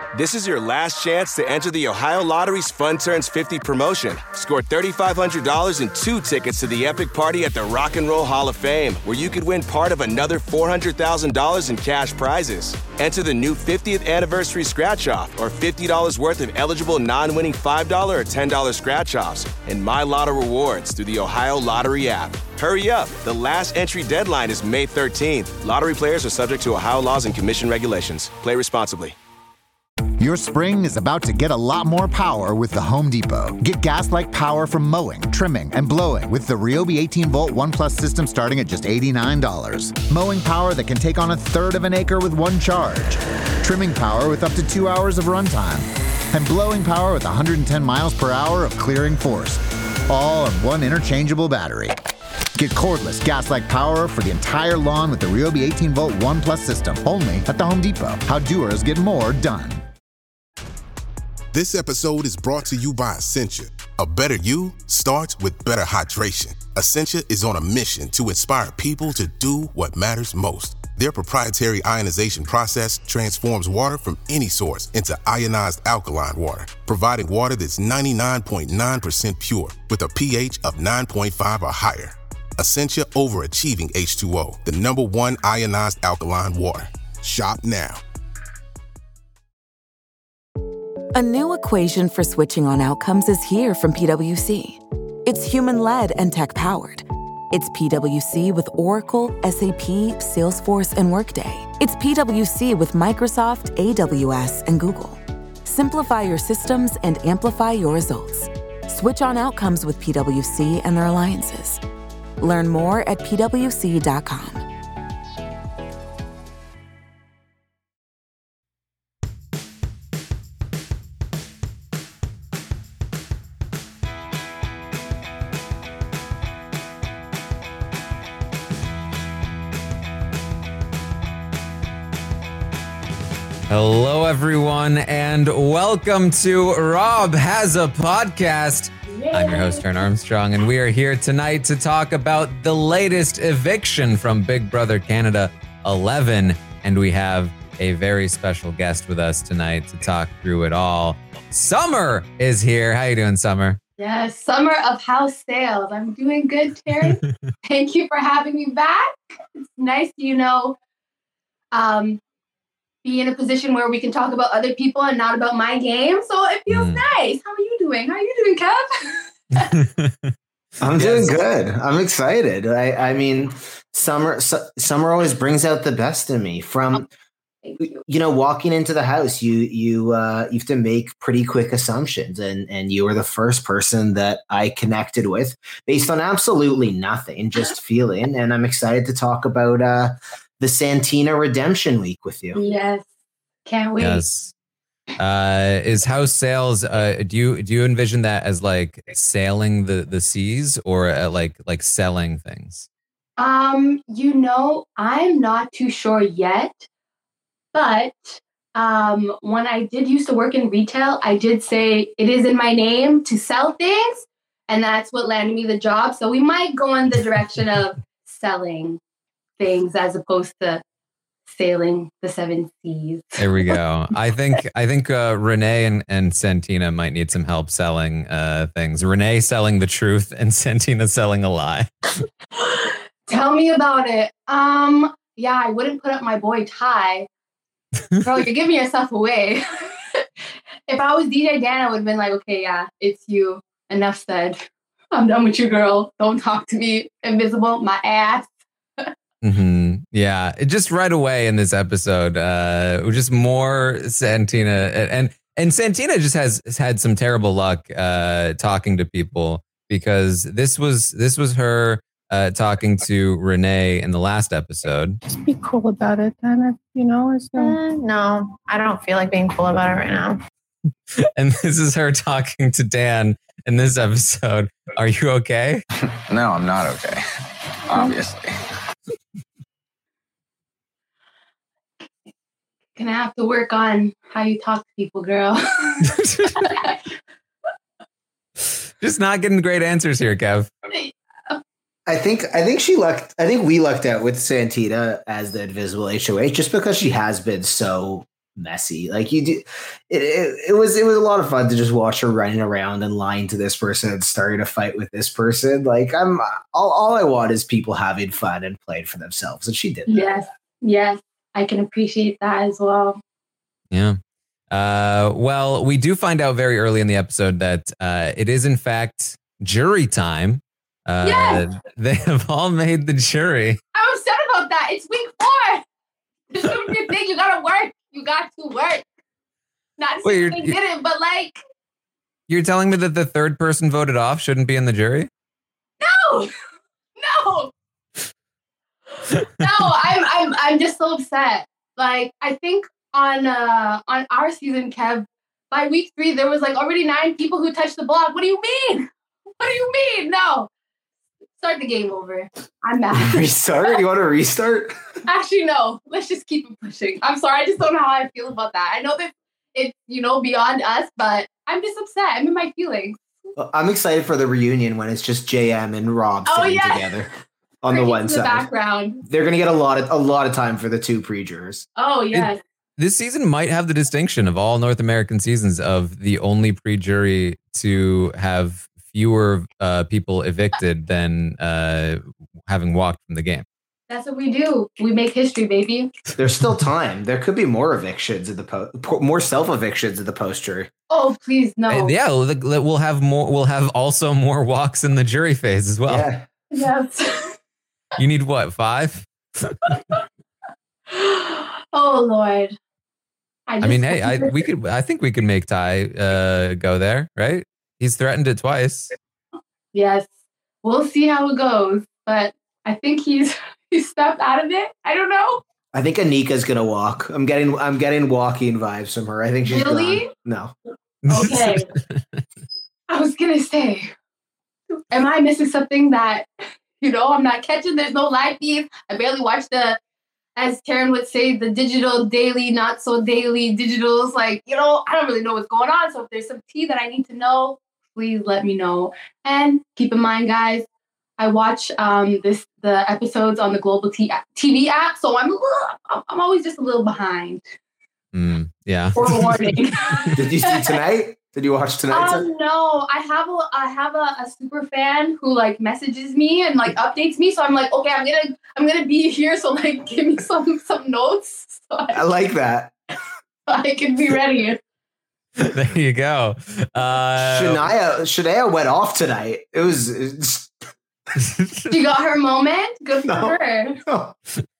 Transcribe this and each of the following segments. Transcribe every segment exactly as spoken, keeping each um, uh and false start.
This is your last chance to enter the Ohio Lottery's Fun Turns fifty promotion. Score three thousand five hundred dollars and two tickets to the epic party at the Rock and Roll Hall of Fame, where you could win part of another four hundred thousand dollars in cash prizes. Enter the new fiftieth anniversary scratch-off or fifty dollars worth of eligible non-winning five dollars or ten dollars scratch-offs and My Lotto rewards through the Ohio Lottery app. Hurry up. The last entry deadline is May thirteenth. Lottery players are subject to Ohio laws and commission regulations. Play responsibly. Your spring is about to get a lot more power with the Home Depot. Get gas-like power from mowing, trimming, and blowing with the Ryobi eighteen volt One Plus system starting at just eighty-nine dollars. Mowing power that can take on a third of an acre with one charge. Trimming power with up to two hours of runtime. And blowing power with one hundred ten miles per hour of clearing force. All on one interchangeable battery. Get cordless gas-like power for the entire lawn with the Ryobi eighteen volt One Plus system, only at the Home Depot. How doers get more done. This episode is brought to you by Essentia. A better you starts with better hydration. Essentia is on a mission to inspire people to do what matters most. Their proprietary ionization process transforms water from any source into ionized alkaline water, providing water that's ninety-nine point nine percent pure with a pH of nine point five or higher. Essentia Overachieving H two O, the number one ionized alkaline water. Shop now. A new equation for switching on outcomes is here from PwC. It's human-led and tech-powered. It's PwC with Oracle, S A P, Salesforce, and Workday. It's PwC with Microsoft, A W S, and Google. Simplify your systems and amplify your results. Switch on outcomes with PwC and their alliances. Learn more at P W C dot com. Hello, everyone, and welcome to Rob Has a Podcast. Yay. I'm your host, Aaron Armstrong, and we are here tonight to talk about the latest eviction from Big Brother Canada eleven, and we have a very special guest with us tonight to talk through it all. Summer is here. How you doing, Summer? Yes, Summer of House Sales. I'm doing good, Terry. Thank you for having me back. It's nice, you know, um, be in a position where we can talk about other people and not about my game. So it feels mm. nice. How are you doing? How are you doing, Kev? I'm doing good. I'm excited. I, I mean, summer, su- summer always brings out the best in me. From, you. you know, walking into the house, you you uh, you have to make pretty quick assumptions, and and you were the first person that I connected with based on absolutely nothing, just feeling. And I'm excited to talk about uh, the Santina Redemption Week with you. Yes, can't wait. Yes. Uh, is house sales? Uh, do you do you envision that as like sailing the, the seas, or uh, like like selling things? Um, you know, I'm not too sure yet, but um, when I did used to work in retail, I did say it is in my name to sell things, and that's what landed me the job. So we might go in the direction of selling things as opposed to sailing the seven seas. There we go. I think I think uh, Renee and, and Santina might need some help selling uh, things. Renee selling the truth and Santina selling a lie. Tell me about it. Um, yeah, I wouldn't put up my boy Ty. Girl, you're giving yourself away. If I was D J Dan, I would have been like, okay, yeah, it's you. Enough said. I'm done with you, girl. Don't talk to me. Invisible, my ass. Mm-hmm. Yeah, it just right away in this episode, uh, just more Santina, and and Santina just has, has had some terrible luck uh, talking to people, because this was this was her uh, talking to Renee in the last episode. Just be cool about it, then. You know, it's no. Uh, no, I don't feel like being cool about it right now. And this is her talking to Dan in this episode. Are you okay? No, I'm not okay. Obviously. Gonna have to work on how you talk to people, girl. Just not getting great answers here, Kev. I think I think she lucked. I think we lucked out with Santina as the invisible H O H, just because she has been so messy. Like you do, it, it it was it was a lot of fun to just watch her running around and lying to this person and starting a fight with this person. Like I'm all, all I want is people having fun and playing for themselves, and she did that. Yes, yes, I can appreciate that as well. Yeah. Uh, well, we do find out very early in the episode that uh, it is in fact jury time. Uh, yes! They have all made the jury. I'm upset about that. It's week four. There's gonna be a thing. You gotta work. You got to work. Not Wait, saying they didn't, but like. You're telling me that the third person voted off shouldn't be in the jury? No, no, no. I'm I'm I'm just so upset. Like I think on uh on our season, Kev, by week three there was like already nine people who touched the block. What do you mean? What do you mean? No. Start the game over. I'm mad. Restart? You want to restart? Actually, no. Let's just keep it pushing. I'm sorry. I just don't know how I feel about that. I know that it's, you know, beyond us, but I'm just upset. I'm in my feelings. Well, I'm excited for the reunion when it's just J M and Rob oh, sitting yeah. together on the one the side. Background. They're going to get a lot of a lot of time for the two pre-jurors. Oh, yes. It, this season might have the distinction of all North American seasons of the only pre-jury to have fewer uh, people evicted than uh, having walked from the game. That's what we do. We make history, baby. There's still time. There could be more evictions in the po- more self evictions in the post jury. Oh, please no. Uh, yeah, we'll, we'll have more. We'll have also more walks in the jury phase as well. Yeah. Yes. You need what? Five? Oh Lord. I, I mean, hey, I we could. I think we could make Ty uh, go there, right? He's threatened it twice. Yes. We'll see how it goes. But I think he's he stepped out of it. I don't know. I think Anika's gonna walk. I'm getting I'm getting walking vibes from her. I think she's really? gone. No. Okay. I was gonna say, am I missing something that, you know, I'm not catching? There's no live feed. I barely watch the, as Karen would say, the digital daily, not so daily digitals. Like, you know, I don't really know what's going on. So if there's some tea that I need to know, please let me know. And keep in mind, guys, I watch um, this the episodes on the Global T- TV app, so I'm a little, I'm always just a little behind. Mm, yeah. Forewarning. Did you see tonight? Did you watch tonight? Um, no, I have a I have a, a super fan who like messages me and like updates me, so I'm like, okay, I'm gonna I'm gonna be here, so like give me some some notes. So I, I like that. So I can be ready. There you go. Uh, Shania Shania went off tonight. It was. It's, She got her moment. Good for No. her. oh.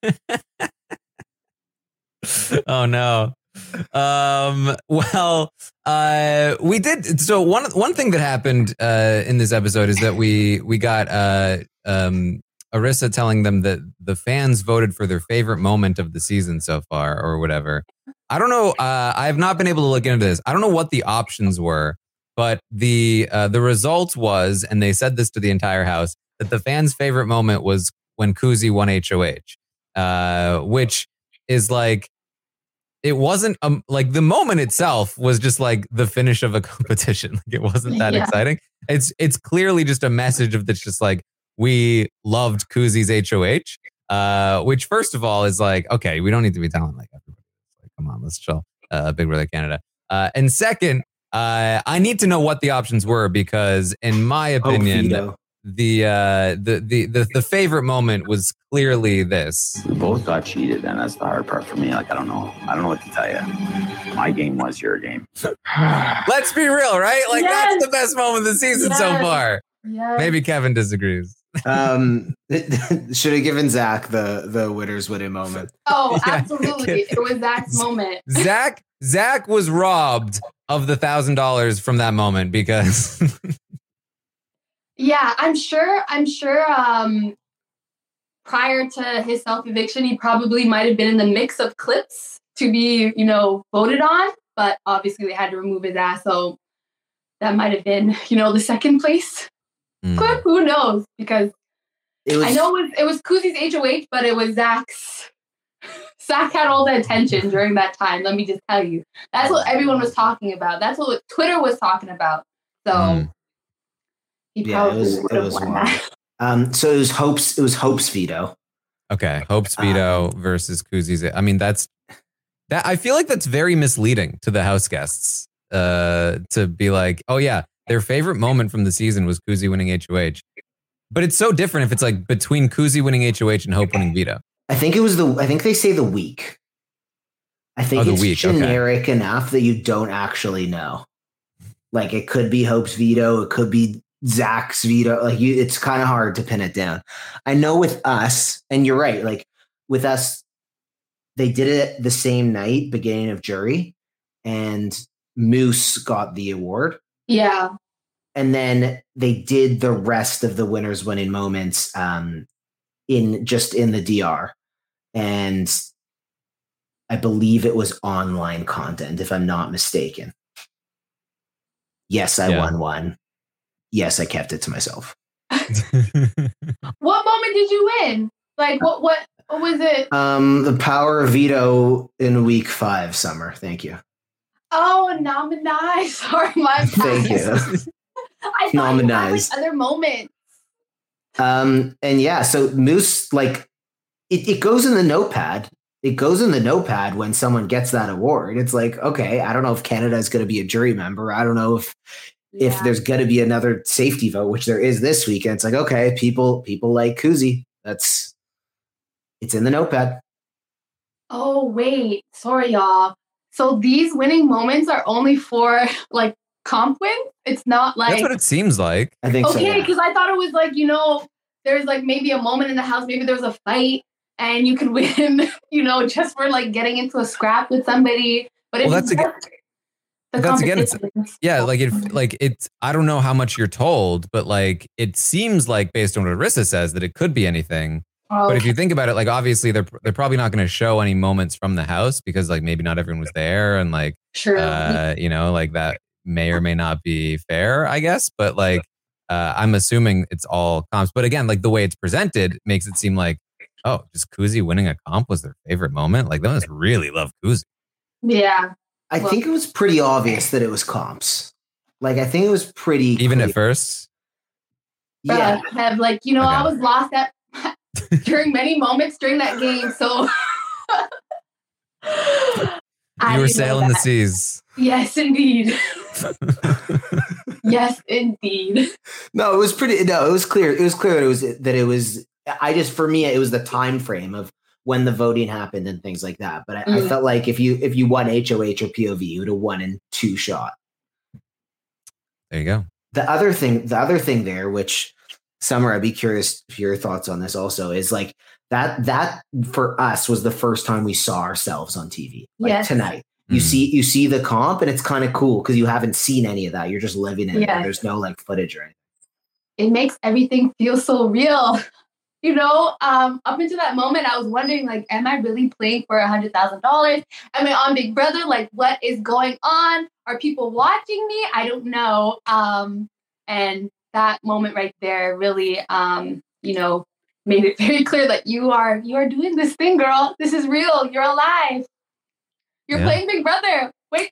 Oh no. Um, well, uh, we did. So one one thing that happened uh, in this episode is that we we got uh, um, Arissa telling them that the fans voted for their favorite moment of the season so far, or whatever. I don't know. Uh, I have not been able to look into this. I don't know what the options were, but the uh, the result was, and they said this to the entire house, that the fans' favorite moment was when Kuzi won H O H, uh, which is like, it wasn't um, like the moment itself was just like the finish of a competition. Like it wasn't that Yeah. exciting. It's it's clearly just a message of that's just like, we loved Kuzi's H O H, uh, which first of all is like, okay, we don't need to be telling like everybody. Like, come on, let's chill. Uh, Big Brother Canada. Uh, and second, uh, I need to know what the options were because, in my opinion, Vito. the, uh, the the the the favorite moment was clearly this. We both got cheated, and that's the hard part for me. Like, I don't know. I don't know what to tell you. My game was your game. Let's be real, right? Like Yes. that's the best moment of the season so Yes. far. Yeah. Maybe Kevin disagrees. Um, should have given Zach the the winners winning moment. Oh, Yeah. absolutely. It was Zach's moment. Zach Zach was robbed of the thousand dollars from that moment because Yeah, I'm sure. I'm sure. Um, prior to his self-eviction, he probably might have been in the mix of clips to be, you know, voted on. But obviously, they had to remove his ass, so that might have been, you know, the second place Mm. clip. Who knows? Because It was. I know it was it was Kuzi's H O H, but it was Zach's. Zach had all the attention during that time. Let me just tell you, that's what everyone was talking about. That's what Twitter was talking about. So. Mm. He Yeah, it probably was. would It have was won wild. that. Um, so it was Hope's. It was Hope's veto. Okay, Hope Speedo versus Kuzi's. I mean, that's That I feel like that's very misleading to the house guests. Uh, to be like, oh yeah, their favorite moment from the season was Kuzi winning H O H. But it's so different if it's like between Kuzi winning H O H and Hope winning veto. I think it was the. I think they say the week. I think oh, it's week. generic okay. enough that you don't actually know. Like it could be Hope's veto, it could be Zach's veto. Like you, it's kind of hard to pin it down. I know with us, and you're right. Like with us, they did it the same night, beginning of jury, and Moose got the award. Yeah. And then they did the rest of the winners winning moments um, in just in the D R. And I believe it was online content, if I'm not mistaken. Yes, I yeah. won one. Yes, I kept it to myself. What moment did you win? Like, what, what, what was it? Um, the power of veto in week five, Summer. Thank you. Oh, Nominize. Sorry, my bad. Thank you. I thought you had like other moments. Um, and yeah, so Moose, like, it, it goes in the notepad. It goes in the notepad when someone gets that award. It's like, okay, I don't know if Canada is going to be a jury member. I don't know if yeah. if there's going to be another safety vote, which there is this week. And it's like, okay, people people like Kuzi. That's it's in the notepad. Oh wait, sorry y'all. So these winning moments are only for like comp win. It's not like that's what it seems like. I think okay, so. because yeah. I thought it was like, you know, there's like maybe a moment in the house, maybe there's a fight. And you could win, you know, just for like getting into a scrap with somebody. But well, that's again, that's again, it's, yeah, like it, like it's. I don't know how much you're told, but like it seems like based on what Arissa says that it could be anything. Oh, but if you think about it, like obviously they're they're probably not going to show any moments from the house because like maybe not everyone was there and like sure, uh, you know, like that may or may not be fair, I guess. But like uh, I'm assuming it's all comps. But again, like the way it's presented makes it seem like. Oh, just Kuzi winning a comp was their favorite moment? Like, they must really love Kuzi. Yeah. I well, think it was pretty obvious that it was comps. Like, I think it was pretty Even clear. At first? Yeah. Uh, have, like, you know, okay. I was lost at during many moments during that game, so... you were sailing the seas. Yes, indeed. Yes, indeed. No, it was pretty... No, it was clear. It was clear that it was... That it was I just, for me, it was the time frame of when the voting happened and things like that. But I, mm. I felt like if you if you won H O H or P O V, you would have won in two shot. There you go. The other thing, the other thing there, which Summer, I'd be curious for your thoughts on this also, is like that that for us was the first time we saw ourselves on T V. Like yes. tonight. You mm. see you see the comp and it's kind of cool because you haven't seen any of that. You're just living in yes. it. There's no like footage or anything. It makes everything feel so real. You know, um, up until that moment, I was wondering, like, am I really playing for a hundred thousand dollars? Am I on Big Brother? Like, what is going on? Are people watching me? I don't know. Um, and that moment right there really, um, you know, made it very clear that you are you are doing this thing, girl. This is real. You're alive. You're yeah. playing Big Brother. Wake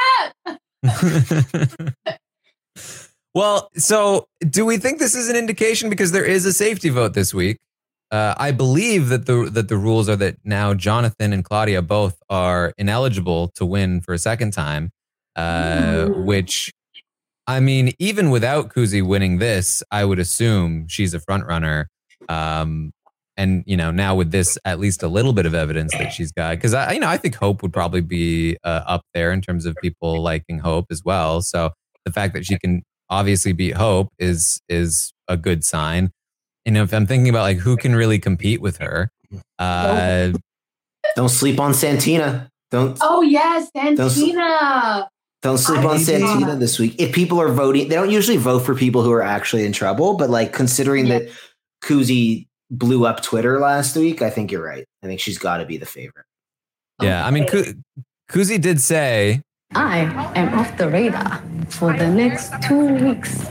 the fuck up. Well, so do we think this is an indication because there is a safety vote this week? Uh, I believe that the that the rules are that now Jonathan and Claudia both are ineligible to win for a second time, uh, which, I mean, even without Kuzi winning this, I would assume she's a front runner. Um, and, you know, now with this, at least a little bit of evidence that she's got, because I, you know, I think Hope would probably be uh, up there in terms of people liking Hope as well. So the fact that she can obviously beat Hope is is a good sign. And if I'm thinking about like who can really compete with her, uh, don't sleep on Santina. Don't. Oh yes, Santina. Don't, don't sleep I on Santina that. This week. If people are voting, they don't usually vote for people who are actually in trouble. But like considering yeah. that Kuzi blew up Twitter last week, I think you're right. I think she's got to be the favorite. Yeah, okay. I mean, Ku- Kuzi did say, I am off the radar for the next two weeks.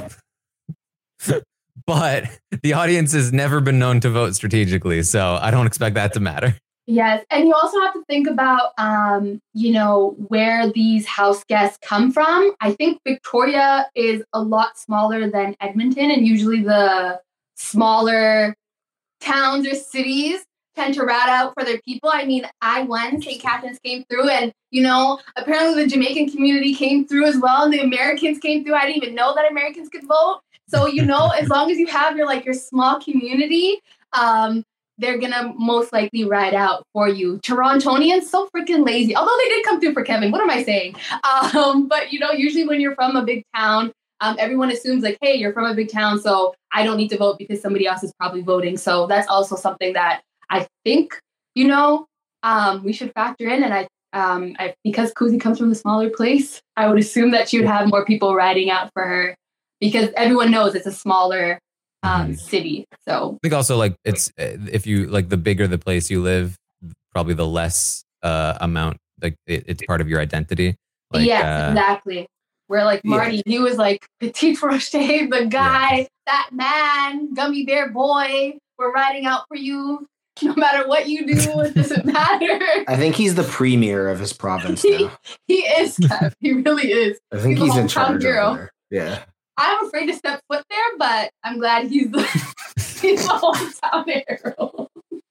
But the audience has never been known to vote strategically, so I don't expect that to matter. Yes, and you also have to think about, um, you know, where these house guests come from. I think Victoria is a lot smaller than Edmonton, and usually the smaller towns or cities tend to rat out for their people. I mean, I won, Saint Catharines came through, and, you know, apparently the Jamaican community came through as well, and the Americans came through. I didn't even know that Americans could vote. So, you know, as long as you have your, like, your small community, um, they're going to most likely ride out for you. Torontonians, so freaking lazy. Although they did come through for Kevin. What am I saying? Um, but, you know, usually when you're from a big town, um, everyone assumes like, hey, you're from a big town, so I don't need to vote because somebody else is probably voting. So that's also something that I think, you know, um, we should factor in. And I, um, I because Kuzi comes from a smaller place, I would assume that she would have more people riding out for her because everyone knows it's a smaller um, mm. city. So I think also like it's if you like the bigger the place you live, probably the less uh, amount like it, it's part of your identity. Like, yes, uh, exactly. Where like Marty, yeah. he was like Petit Rocher, the guy, yeah. that man, Gummy Bear Boy. We're riding out for you. No matter what you do, it doesn't matter. I think he's the premier of his province he, now. He is, Kev. He really is. I think he's, he's in charge over there. Yeah. I'm afraid to step foot there, but I'm glad he's the, he's the hometown hero.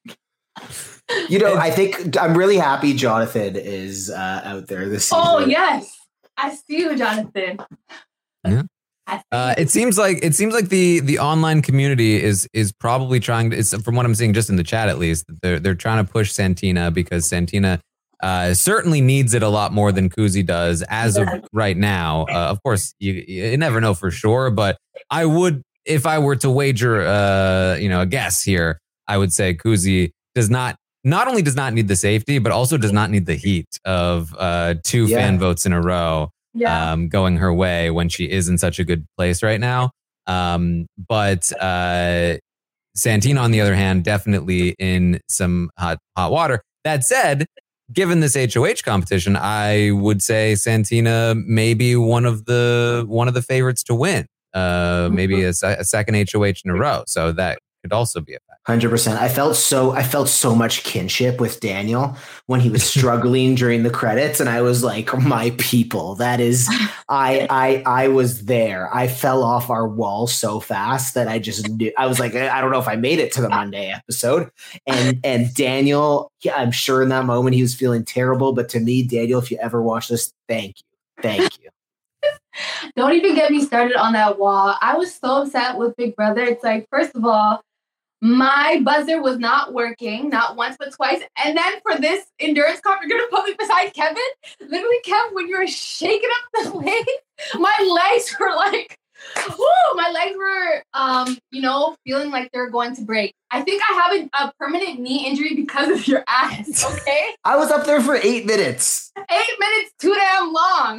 You know, I think I'm really happy Jonathan is uh, out there this season. Oh, yes. I see you, Jonathan. Yeah. Uh, it seems like it seems like the the online community is is probably trying to, it's, from what I'm seeing just in the chat at least, they're they're trying to push Santina because Santina uh, certainly needs it a lot more than Kuzi does as of right now. Uh, of course, you you never know for sure, but I would, if I were to wager, uh, you know, a guess here, I would say Kuzi does not not only does not need the safety, but also does not need the heat of uh, two yeah. fan votes in a row. Yeah. Um, going her way when she is in such a good place right now. Um, but uh, Santina, on the other hand, definitely in some hot hot water. That said, given this H O H competition, I would say Santina may be one of the one of the favorites to win. Uh, maybe a, a second H O H in a row. So that could also be a fact. one hundred percent. I felt so I felt so much kinship with Daniel when he was struggling during the credits, and I was like, my people, that is I I I was there. I fell off our wall so fast that I just knew I was like, I don't know if I made it to the Monday episode. And and Daniel, yeah, I'm sure in that moment he was feeling terrible, but to me, Daniel, if you ever watch this, thank you. Thank you. Don't even get me started on that wall. I was so upset with Big Brother. It's like, first of all, my buzzer was not working, not once, but twice. And then for this endurance comp, you're going to put me beside Kevin? Literally, Kev, when you were shaking up the legs, my legs were like, whoo, my legs were, um, you know, feeling like they're going to break. I think I have a, a permanent knee injury because of your ass, okay? I was up there for eight minutes. Eight minutes, too damn long.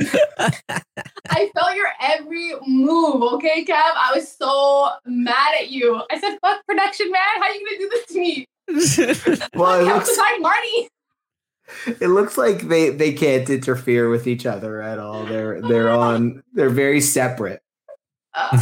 I felt your every move, okay, Kev? I was so mad at you. I said, fuck production, man. How are you going to do this to me? Well, it looks beside Marty. It looks like they, they can't interfere with each other at all. They're they're on. They're very separate. Uh,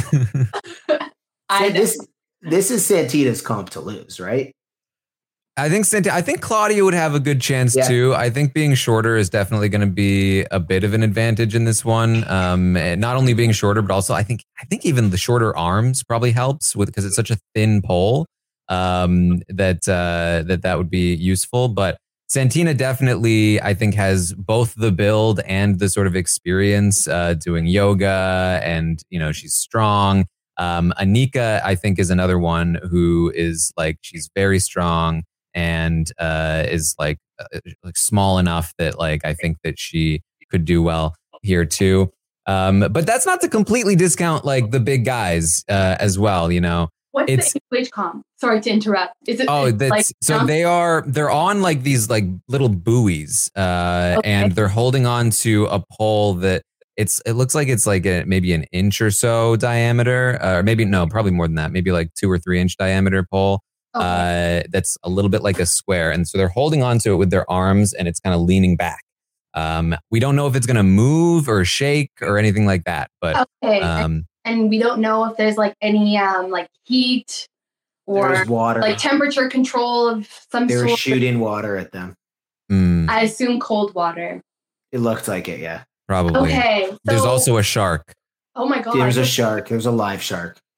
I so this this is Santina's comp to lose, right? I think Santina, I think Claudia would have a good chance yeah. too. I think being shorter is definitely going to be a bit of an advantage in this one. Um, not only being shorter, but also I think I think even the shorter arms probably helps with because it's such a thin pole um, that uh, that that would be useful. But Santina definitely, I think, has both the build and the sort of experience uh, doing yoga, and you know she's strong. Um, Anika, I think, is another one who is like she's very strong and uh, is like uh, like small enough that like I think that she could do well here too. Um, but that's not to completely discount like the big guys uh, as well. You know. What's it's, the H O H comp? Sorry to interrupt. Is it? Oh, that's like, so um, they are. They're on like these like little buoys, uh, okay. and they're holding on to a pole that it's. It looks like it's like a, maybe an inch or so diameter, uh, or maybe no, probably more than that. Maybe like two or three inch diameter pole. Okay. Uh, that's a little bit like a square, and so they're holding on to it with their arms, and it's kind of leaning back. Um, we don't know if it's going to move or shake or anything like that, but okay. Um, and we don't know if there's like any um like heat or water. like temperature control of some they sort. They were shooting water at them. Mm. I assume cold water. It looked like it, yeah. Probably. Okay. So, there's also a shark. Oh my god. There's a shark. There's a live shark.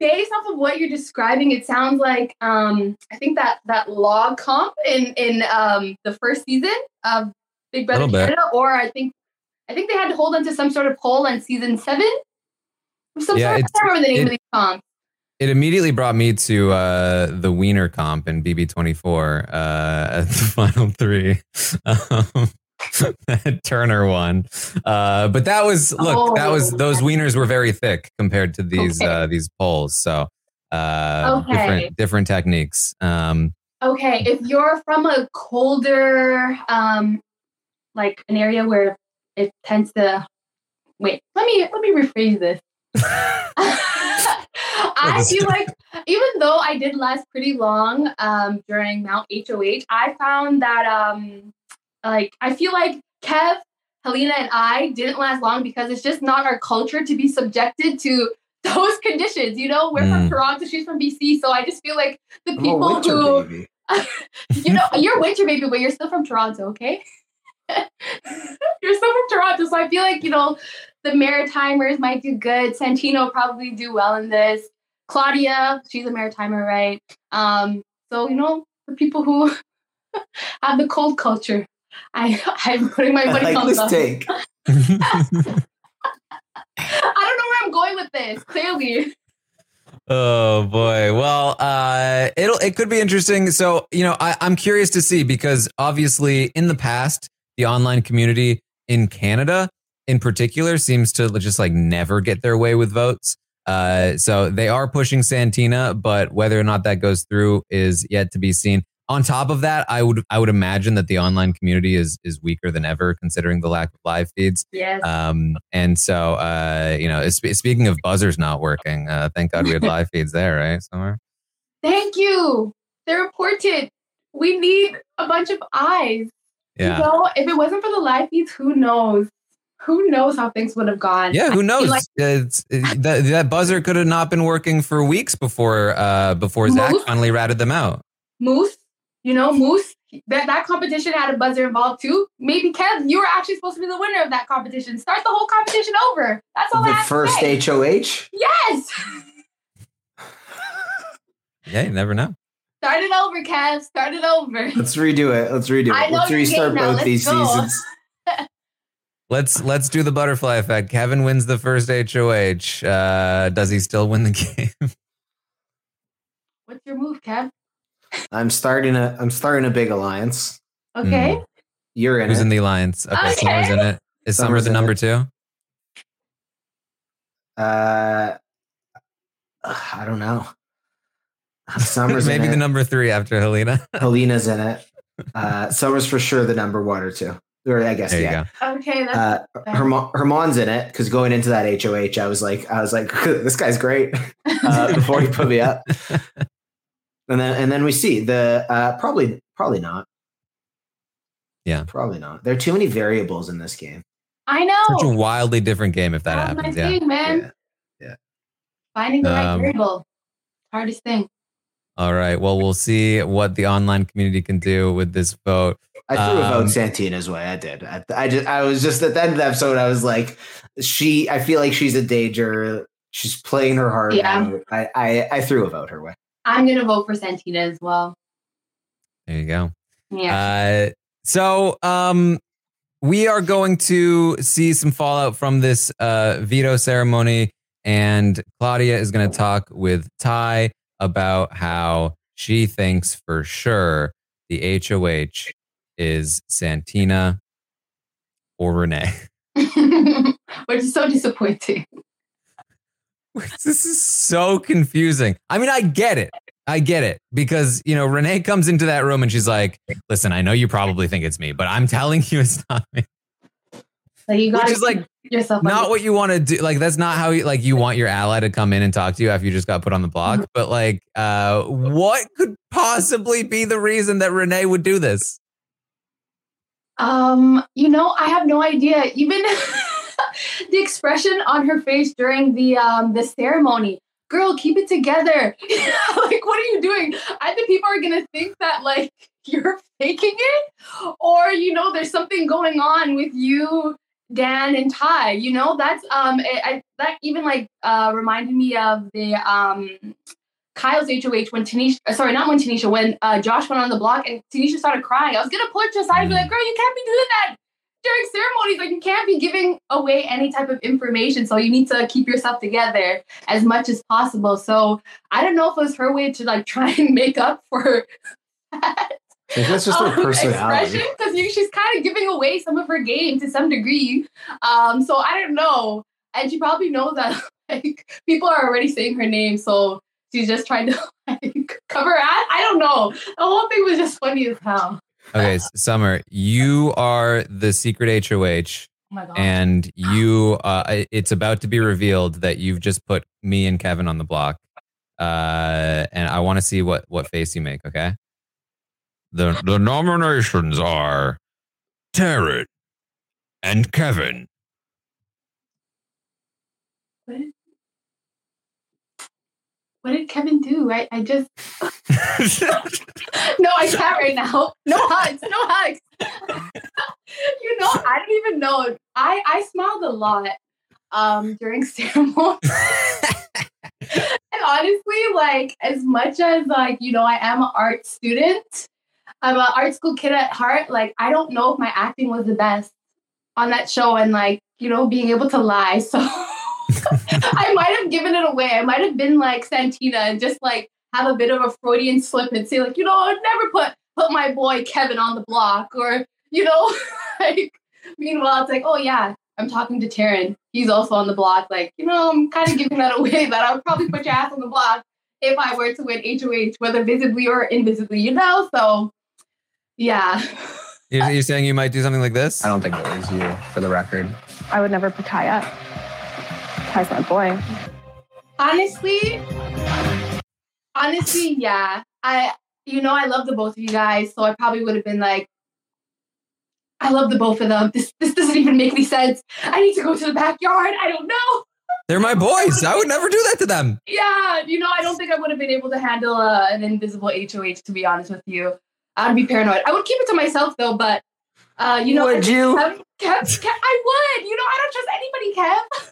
based off of what you're describing, it sounds like um, I think that that log comp in in um, the first season of Big Brother Canada, or I think I think they had to hold on to some sort of poll on season seven. Some Yeah, sort of, I it's- can't remember the name it- of these comps. It immediately brought me to uh, the Wiener comp in B B twenty-four uh, at the final three. Um, that Turner won, uh, but that was look. That was those wieners were very thick compared to these Okay. uh, these poles. So uh, Okay. different different techniques. Um, Okay, if you're from a colder, um, like an area where it tends to wait, let me let me rephrase this. I feel like even though I did last pretty long um, during Mount H O H, I found that um, like I feel like Kev, Helena, and I didn't last long because it's just not our culture to be subjected to those conditions. You know, we're from Mm. Toronto, she's from B C, so I just feel like the I'm a people winter who baby. you know, you're winter baby, but you're still from Toronto, okay? You're still from Toronto, so I feel like, you know, the Maritimers might do good. Santino probably do well in this. Claudia, she's a Maritimer, right? Um, so, you know, the people who have the cold culture, I, I'm putting my I money like on this them. take. I don't know where I'm going with this, clearly. Oh boy. Well, uh, it'll it could be interesting. So, you know, I, I'm curious to see because obviously in the past, the online community in Canada in particular seems to just like never get their way with votes. Uh, so they are pushing Santina, but whether or not that goes through is yet to be seen. On top of that, I would I would imagine that the online community is is weaker than ever, considering the lack of live feeds. Yes. Um, and so, uh, you know, sp- speaking of buzzers not working, uh, thank God we had live feeds there, right? Somewhere. Thank you. They're important. We need a bunch of eyes. Yeah. You know, if it wasn't for the live feeds, who knows? Who knows how things would have gone? Yeah, I who feel knows? Like It's, it, that, that buzzer could have not been working for weeks before uh, before Zach Moose? finally ratted them out. Moose, you know, Moose, that, that competition had a buzzer involved too. Maybe Kev, you were actually supposed to be the winner of that competition. Start the whole competition over. That's all I The have first to say. H O H? Yes. Yeah, you never know. Start it over, Kev. Start it over. Let's redo it. Let's redo it. I know Let's your restart game now. both Let's these go. seasons. Let's let's do the butterfly effect. Kevin wins the first H O H. Uh, does he still win the game? What's your move, Kev? I'm starting a I'm starting a big alliance. Okay. Mm. You're in Who's it. in the alliance? Okay, Okay. Summer's in it. Is Summer Summer's the in number it. two? Uh, I don't know. Summer's Maybe in the it. number three after Helena. Helena's in it. Uh, Summer's for sure the number one or two. Or I guess There you yeah. go. Okay, that's Uh, Herm- Herman's in it because going into that H O H, I was like, I was like, this guy's great. Uh, before he put me up, and then and then we see the uh, probably probably not. Yeah. Probably not. There are too many variables in this game. I know. Such a wildly different game if that That's happens. my Yeah. thing, man. Yeah. Yeah. Finding the right Um, variable. Hardest thing. All right. Well, we'll see what the online community can do with this vote. I threw a Um, vote Santina's way. I did. I, I just I was just at the end of the episode. I was like, she. I feel like she's a danger. She's playing her heart Yeah. out. I, I I threw a vote her way. I'm gonna vote for Santina as well. There you go. Yeah. Uh, so um, we are going to see some fallout from this uh, veto ceremony, and Claudia is going to talk with Ty about how she thinks for sure the H O H is Santina or Renee. Which is so disappointing. This is so confusing. I mean, I get it. I get it because, you know, Renee comes into that room and she's like, listen, I know you probably think it's me, but I'm telling you it's not me. So you Which gotta is like keep yourself not under- what you want to do. Like, that's not how you, like, you want your ally to come in and talk to you after you just got put on the block. But like, uh, what could possibly be the reason that Renee would do this? Um, you know, I have no idea. Even the expression on her face during the um the ceremony. Girl, keep it together. Like, what are you doing? I think people are gonna think that like you're faking it, or you know, there's something going on with you Dan and Ty. You know, that's um, it, I, that even like uh reminded me of the um Kyle's H O H when Tanisha, sorry, not when Tanisha, when uh Josh went on the block and Tanisha started crying. I was gonna pull her to the side and be like, girl, you can't be doing that during ceremonies. Like, you can't be giving away any type of information. So you need to keep yourself together as much as possible. So I don't know if it was her way to like try and make up for that. I think that's just her um, personality. Because she's kind of giving away some of her game to some degree. Um, so I don't know. And she probably knows that like people are already saying her name. So she's just trying to like cover her ass. I don't know. The whole thing was just funny as hell. Okay, Summer, you are the secret H O H, oh my God. And you, uh, it's about to be revealed that you've just put me and Kevin on the block, uh, and I want to see what what face you make. Okay, the the nominations are Taryn and Kevin. What? What did Kevin do? I, I just... No, I can't right now. No hugs. No hugs. You know, I don't even know. I, I smiled a lot um, during ceremony. And honestly, like, as much as, like, you know, I am an art student, I'm an art school kid at heart, like, I don't know if my acting was the best on that show and, like, you know, being able to lie. So... I might have given it away. I might have been like Santina and just like have a bit of a Freudian slip and say like, you know, I'd never put put my boy Kevin on the block, or you know, like meanwhile it's like, oh yeah, I'm talking to Taryn. He's also on the block. Like, you know, I'm kind of giving that away that I would probably put your ass on the block if I were to win H O H, whether visibly or invisibly, you know. So yeah. You're, you're saying you might do something like this? I don't think it was you, for the record. I would never put Ty up. Ty's my boy. Honestly, honestly, yeah. I, you know, I love the both of you guys, so I probably would have been like, I love the both of them. This, this doesn't even make any sense. I need to go to the backyard. I don't know. They're my boys. I would never do that to them. Yeah, you know, I don't think I would have been able to handle uh, an invisible H O H, to be honest with you. I'd be paranoid. I would keep it to myself, though, but, uh, you know. Would you? Kev, Kev, Kev, I would. You know, I don't trust anybody, Kev.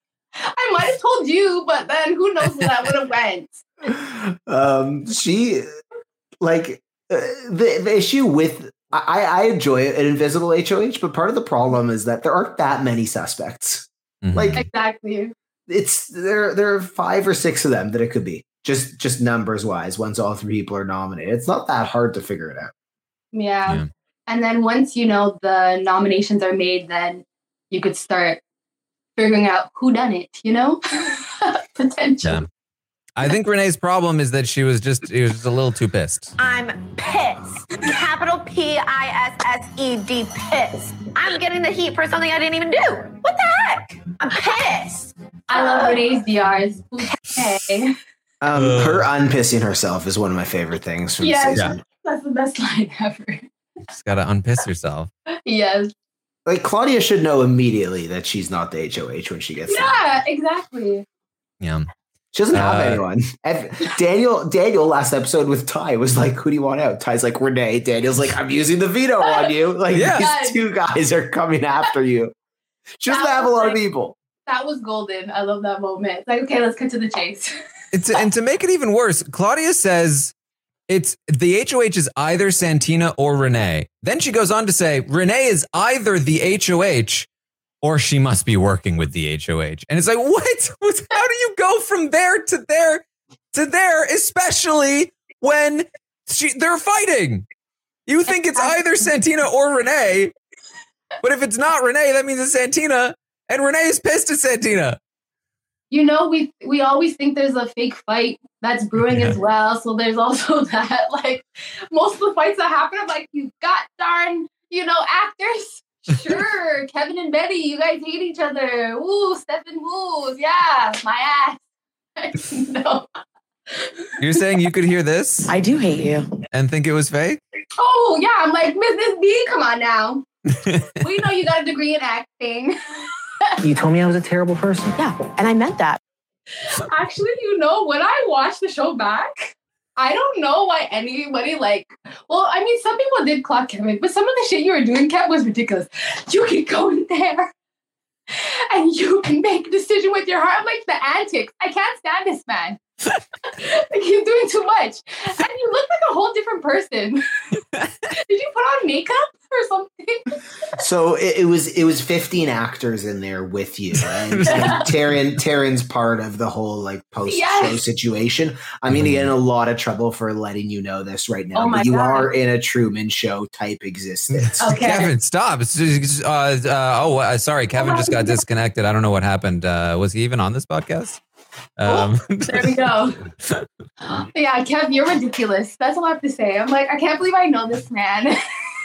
I might have told you, but then who knows where that would have went. Um, she, like, uh, the, the issue with, I, I enjoy an invisible H O H, but part of the problem is that there aren't that many suspects. Mm-hmm. Like, exactly. It's, there, there are five or six of them that it could be, just, just numbers wise, once all three people are nominated. It's not that hard to figure it out. Yeah. yeah. And then once, you know, the nominations are made, then you could start figuring out who done it, you know? Potential. Yeah. I think Renee's problem is that she was just, she was just a little too pissed. I'm pissed. Capital P I S S E D, pissed. I'm getting the heat for something I didn't even do. What the heck? I'm pissed. I love Renee's D Rs. Okay. Um, uh, her unpissing herself is one of my favorite things from yes, the season. Yeah, that's the best line ever. She's got to unpiss herself. Yes. Like, Claudia should know immediately that she's not the H O H when she gets there. Yeah, exactly. Yeah. She doesn't have uh, anyone. Daniel, Daniel, last episode with Ty was like, who do you want out? Ty's like, Renee. Daniel's like, I'm using the veto on you. Like, yeah. These two guys are coming after you. She doesn't have a lot like, of people. That was golden. I love that moment. It's like, okay, let's cut to the chase. It's, and to make it even worse, Claudia says, it's the H O H is either Santina or Renee. Then she goes on to say, Renee is either the H O H or she must be working with the H O H. And it's like, what? How do you go from there to there to there, especially when she, they're fighting? You think it's either Santina or Renee, but if it's not Renee, that means it's Santina, and Renee is pissed at Santina. You know, we we always think there's a fake fight that's brewing yeah. as well. So there's also that, like, most of the fights that happen, I'm like, you got darn, you know, actors. Sure, Kevin and Betty, you guys hate each other. Ooh, Stephen Woos, yeah, my ass. No. You're saying you could hear this? I do hate you. And think it was fake? Oh, yeah, I'm like, Missus B, come on now. We know you got a degree in acting. You told me I was a terrible person. Yeah, and I meant that. Actually, you know, when I watched the show back, I don't know why anybody, like, well, I mean, some people did clock Kevin, but some of the shit you were doing, Kev, was ridiculous. You can go in there and you can make a decision with your heart. I'm like, the antics. I can't stand this man. Like, he's doing too much. And you look like a whole different person. Did you put on makeup or something? So it, it was it was fifteen actors in there with you, and, and Taryn Taryn's part of the whole like post show yes. situation. I'm gonna get in a lot of trouble for letting you know this right now, oh but you God. are in a Truman Show type existence. Okay. Kevin, stop! It's just, uh, uh, oh, uh, sorry, Kevin just got disconnected. I don't know what happened. Uh, was he even on this podcast? Um, oh, there we go. Yeah, Kev, you're ridiculous. That's all I have to say. I'm like, I can't believe I know this man.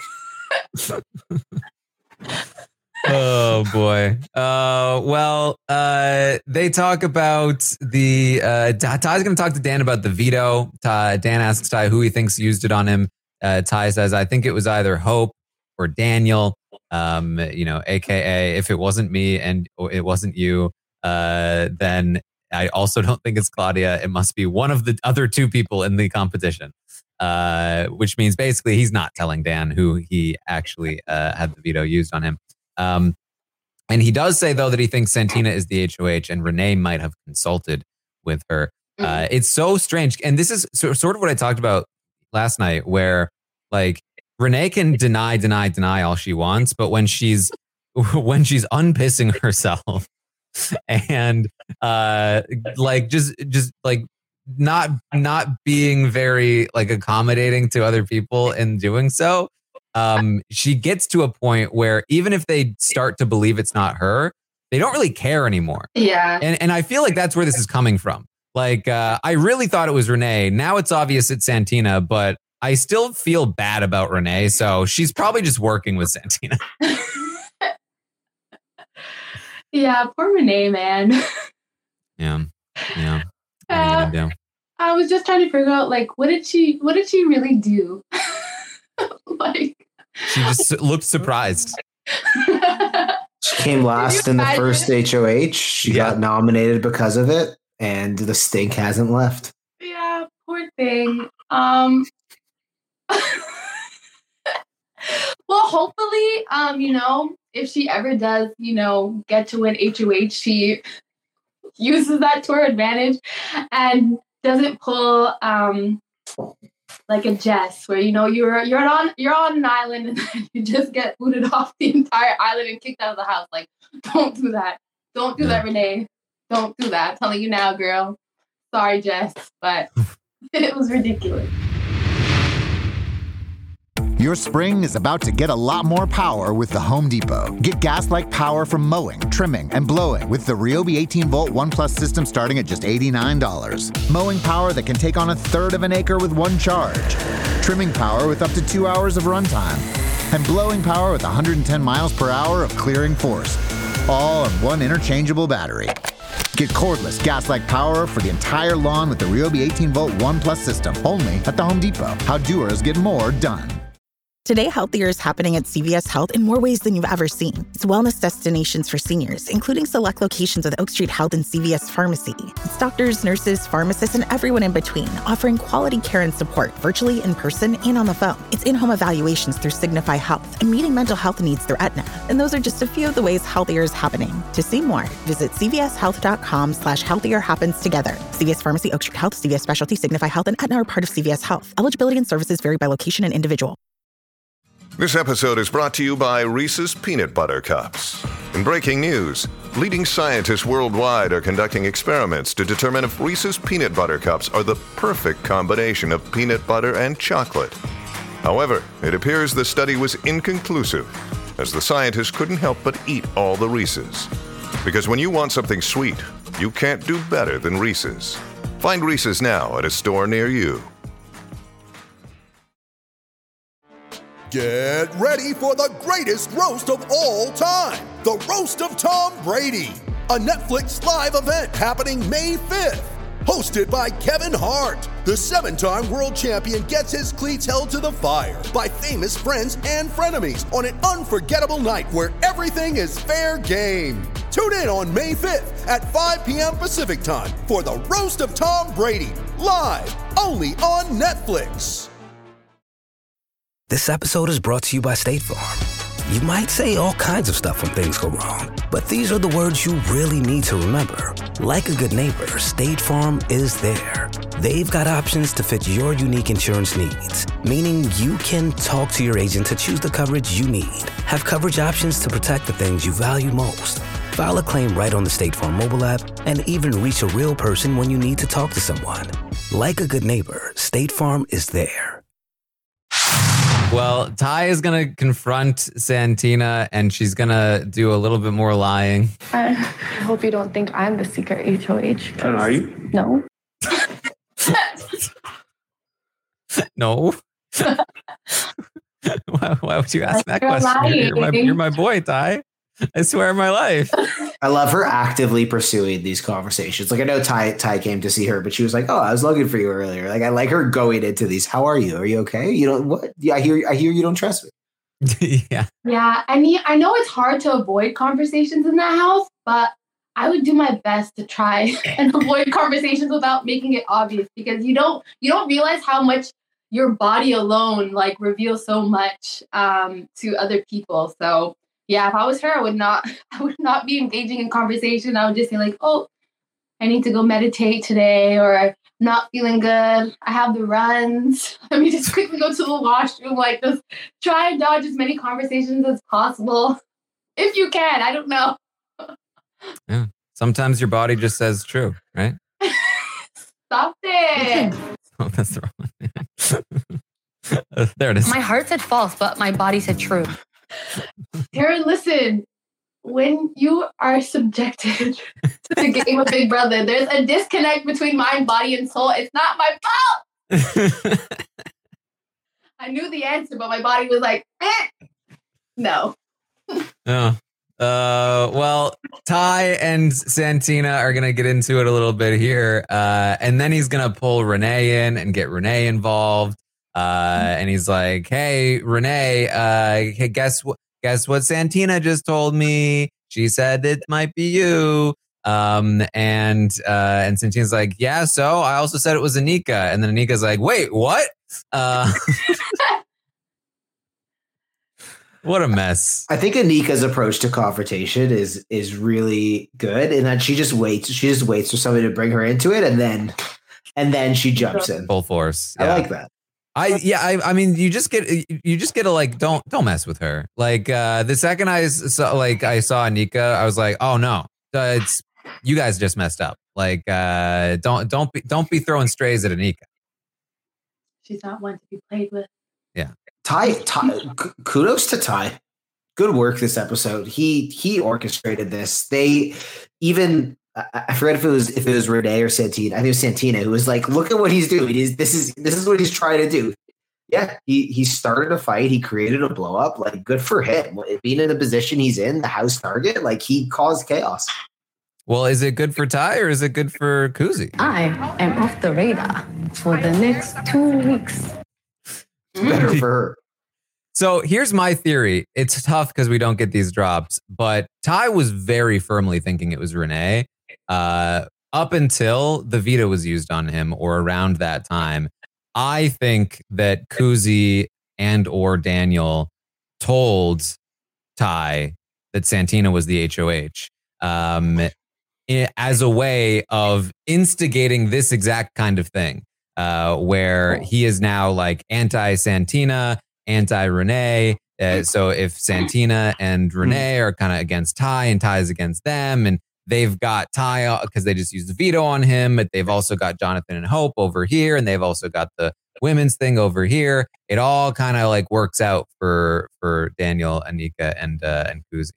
Oh boy. Uh, well, uh, they talk about the. Uh, Ty's going to talk to Dan about the veto. Ty, Dan asks Ty who he thinks used it on him. Uh, Ty says, "I think it was either Hope or Daniel. Um, you know, A K A if it wasn't me and it wasn't you, uh, then." I also don't think it's Claudia. It must be one of the other two people in the competition, uh, which means basically he's not telling Dan who he actually uh, had the veto used on him. Um, and he does say, though, that he thinks Santina is the H O H and Renee might have consulted with her. Uh, it's so strange. And this is so, sort of what I talked about last night, where like Renee can deny, deny, deny all she wants. But when she's when she's unpissing herself, and uh like just just like not not being very like accommodating to other people in doing so, um she gets to a point where even if they start to believe it's not her, they don't really care anymore. Yeah. And and I feel like that's where this is coming from. Like uh I really thought it was Renee. Now it's obvious it's Santina, but I still feel bad about Renee, so she's probably just working with Santina. Yeah, poor Renee, man. Yeah, yeah. Uh, do? I was just trying to figure out, like, what did she, what did she really do? Like, she just looked surprised. She came last in the first H O H. She yeah. got nominated because of it, and the stink hasn't left. Yeah, poor thing. Um. Well, hopefully, um, you know, if she ever does, you know, get to win H O H, she uses that to her advantage and doesn't pull um like a Jess, where you know you're you're on you're on an island and then you just get booted off the entire island and kicked out of the house. Like, don't do that. Don't do yeah. that, Renee. Don't do that. I'm telling you now, girl. Sorry, Jess, but it was ridiculous. Your spring is about to get a lot more power with the Home Depot. Get gas-like power from mowing, trimming, and blowing with the Ryobi eighteen volt One Plus system starting at just eighty-nine dollars. Mowing power that can take on a third of an acre with one charge. Trimming power with up to two hours of runtime. And blowing power with one hundred ten miles per hour of clearing force. All on one interchangeable battery. Get cordless gas-like power for the entire lawn with the Ryobi eighteen volt One Plus system, only at the Home Depot. How doers get more done. Today, Healthier is happening at C V S Health in more ways than you've ever seen. It's wellness destinations for seniors, including select locations of the Oak Street Health and C V S Pharmacy. It's doctors, nurses, pharmacists, and everyone in between, offering quality care and support virtually, in person, and on the phone. It's in-home evaluations through Signify Health and meeting mental health needs through Aetna. And those are just a few of the ways Healthier is happening. To see more, visit cvshealth.com slash healthier happens together. C V S Pharmacy, Oak Street Health, C V S Specialty, Signify Health, and Aetna are part of C V S Health. Eligibility and services vary by location and individual. This episode is brought to you by Reese's Peanut Butter Cups. In breaking news, leading scientists worldwide are conducting experiments to determine if Reese's Peanut Butter Cups are the perfect combination of peanut butter and chocolate. However, it appears the study was inconclusive, as the scientists couldn't help but eat all the Reese's. Because when you want something sweet, you can't do better than Reese's. Find Reese's now at a store near you. Get ready for the greatest roast of all time, the Roast of Tom Brady, a Netflix live event happening May fifth. Hosted by Kevin Hart, the seven-time world champion gets his cleats held to the fire by famous friends and frenemies on an unforgettable night where everything is fair game. Tune in on May fifth at five p.m. Pacific time for the Roast of Tom Brady, live only on Netflix. This episode is brought to you by State Farm. You might say all kinds of stuff when things go wrong, but these are the words you really need to remember. Like a good neighbor, State Farm is there. They've got options to fit your unique insurance needs, meaning you can talk to your agent to choose the coverage you need. Have coverage options to protect the things you value most. File a claim right on the State Farm mobile app and even reach a real person when you need to talk to someone. Like a good neighbor, State Farm is there. Well, Ty is going to confront Santina and she's going to do a little bit more lying. I hope you don't think I'm the secret H O H. And are you? No. No. why, why would you ask that You're question? You're, you're, my, lying. you're my boy, Ty. I swear on my life. I love her actively pursuing these conversations. Like I know Ty Ty came to see her, but she was like, "Oh, I was looking for you earlier." Like I like her going into these. How are you? Are you okay? You don't what? Yeah, I hear. I hear you don't trust me. yeah. Yeah, I mean, I know it's hard to avoid conversations in that house, but I would do my best to try and avoid conversations without making it obvious because you don't you don't realize how much your body alone like reveals so much um, to other people. So. Yeah, if I was her, I would not I would not be engaging in conversation. I would just say like, oh, I need to go meditate today or I'm not feeling good. I have the runs. Let me just quickly go to the washroom. Like just try and dodge as many conversations as possible. If you can. I don't know. Yeah. Sometimes your body just says true, right? Stop it. Oh, that's the wrong one. uh, there it is. My heart said false, but my body said true. Taryn, listen, when you are subjected to the game of Big Brother, there's a disconnect between mind, body, and soul. It's not my fault. I knew the answer, but my body was like, eh. No. Yeah. Uh, well, Ty and Santina are going to get into it a little bit here. Uh, and then he's going to pull Renee in and get Renee involved. Uh, and he's like, "Hey, Renee, uh, hey, guess what? Guess what? Santina just told me. She said it might be you." Um, and uh, and Santina's like, "Yeah, so I also said it was Anika." And then Anika's like, "Wait, what?" Uh, what a mess. I think Anika's approach to confrontation is is really good, and then she just waits. She just waits for somebody to bring her into it, and then and then she jumps in full force. I Yeah. like that. I yeah I I mean you just get you just get to like don't don't mess with her. Like uh, the second I saw like I saw Anika, I was like, oh no, uh, it's you guys just messed up. Like uh, don't don't be don't be throwing strays at Anika. She's not one to be played with. Yeah, Ty, Ty k- kudos to Ty. Good work this episode. He he orchestrated this. They even. I I forget if it was if it was Renee or Santina. I think it was Santina who was like, "Look at what he's doing. He's this is this is what he's trying to do." Yeah, he he started a fight. He created a blow up. Like, good for him. Being in the position he's in, the house target, like he caused chaos. Well, is it good for Ty or is it good for Kuzi? I am off the radar for the next two weeks. Better for her. So here's my theory. It's tough because we don't get these drops, but Ty was very firmly thinking it was Renee. Uh, up until the veto was used on him or around that time. I think that Kuzi and or Daniel told Ty that Santina was the H O H um, i- as a way of instigating this exact kind of thing uh, where he is now like anti-Santina, anti-Renee. Uh, so if Santina and Renee are kind of against Ty and Ty is against them and they've got Ty because they just used the veto on him, but they've also got Jonathan and Hope over here, and they've also got the women's thing over here. It all kind of like works out for for Daniel, Anika, and uh, and Kuzi.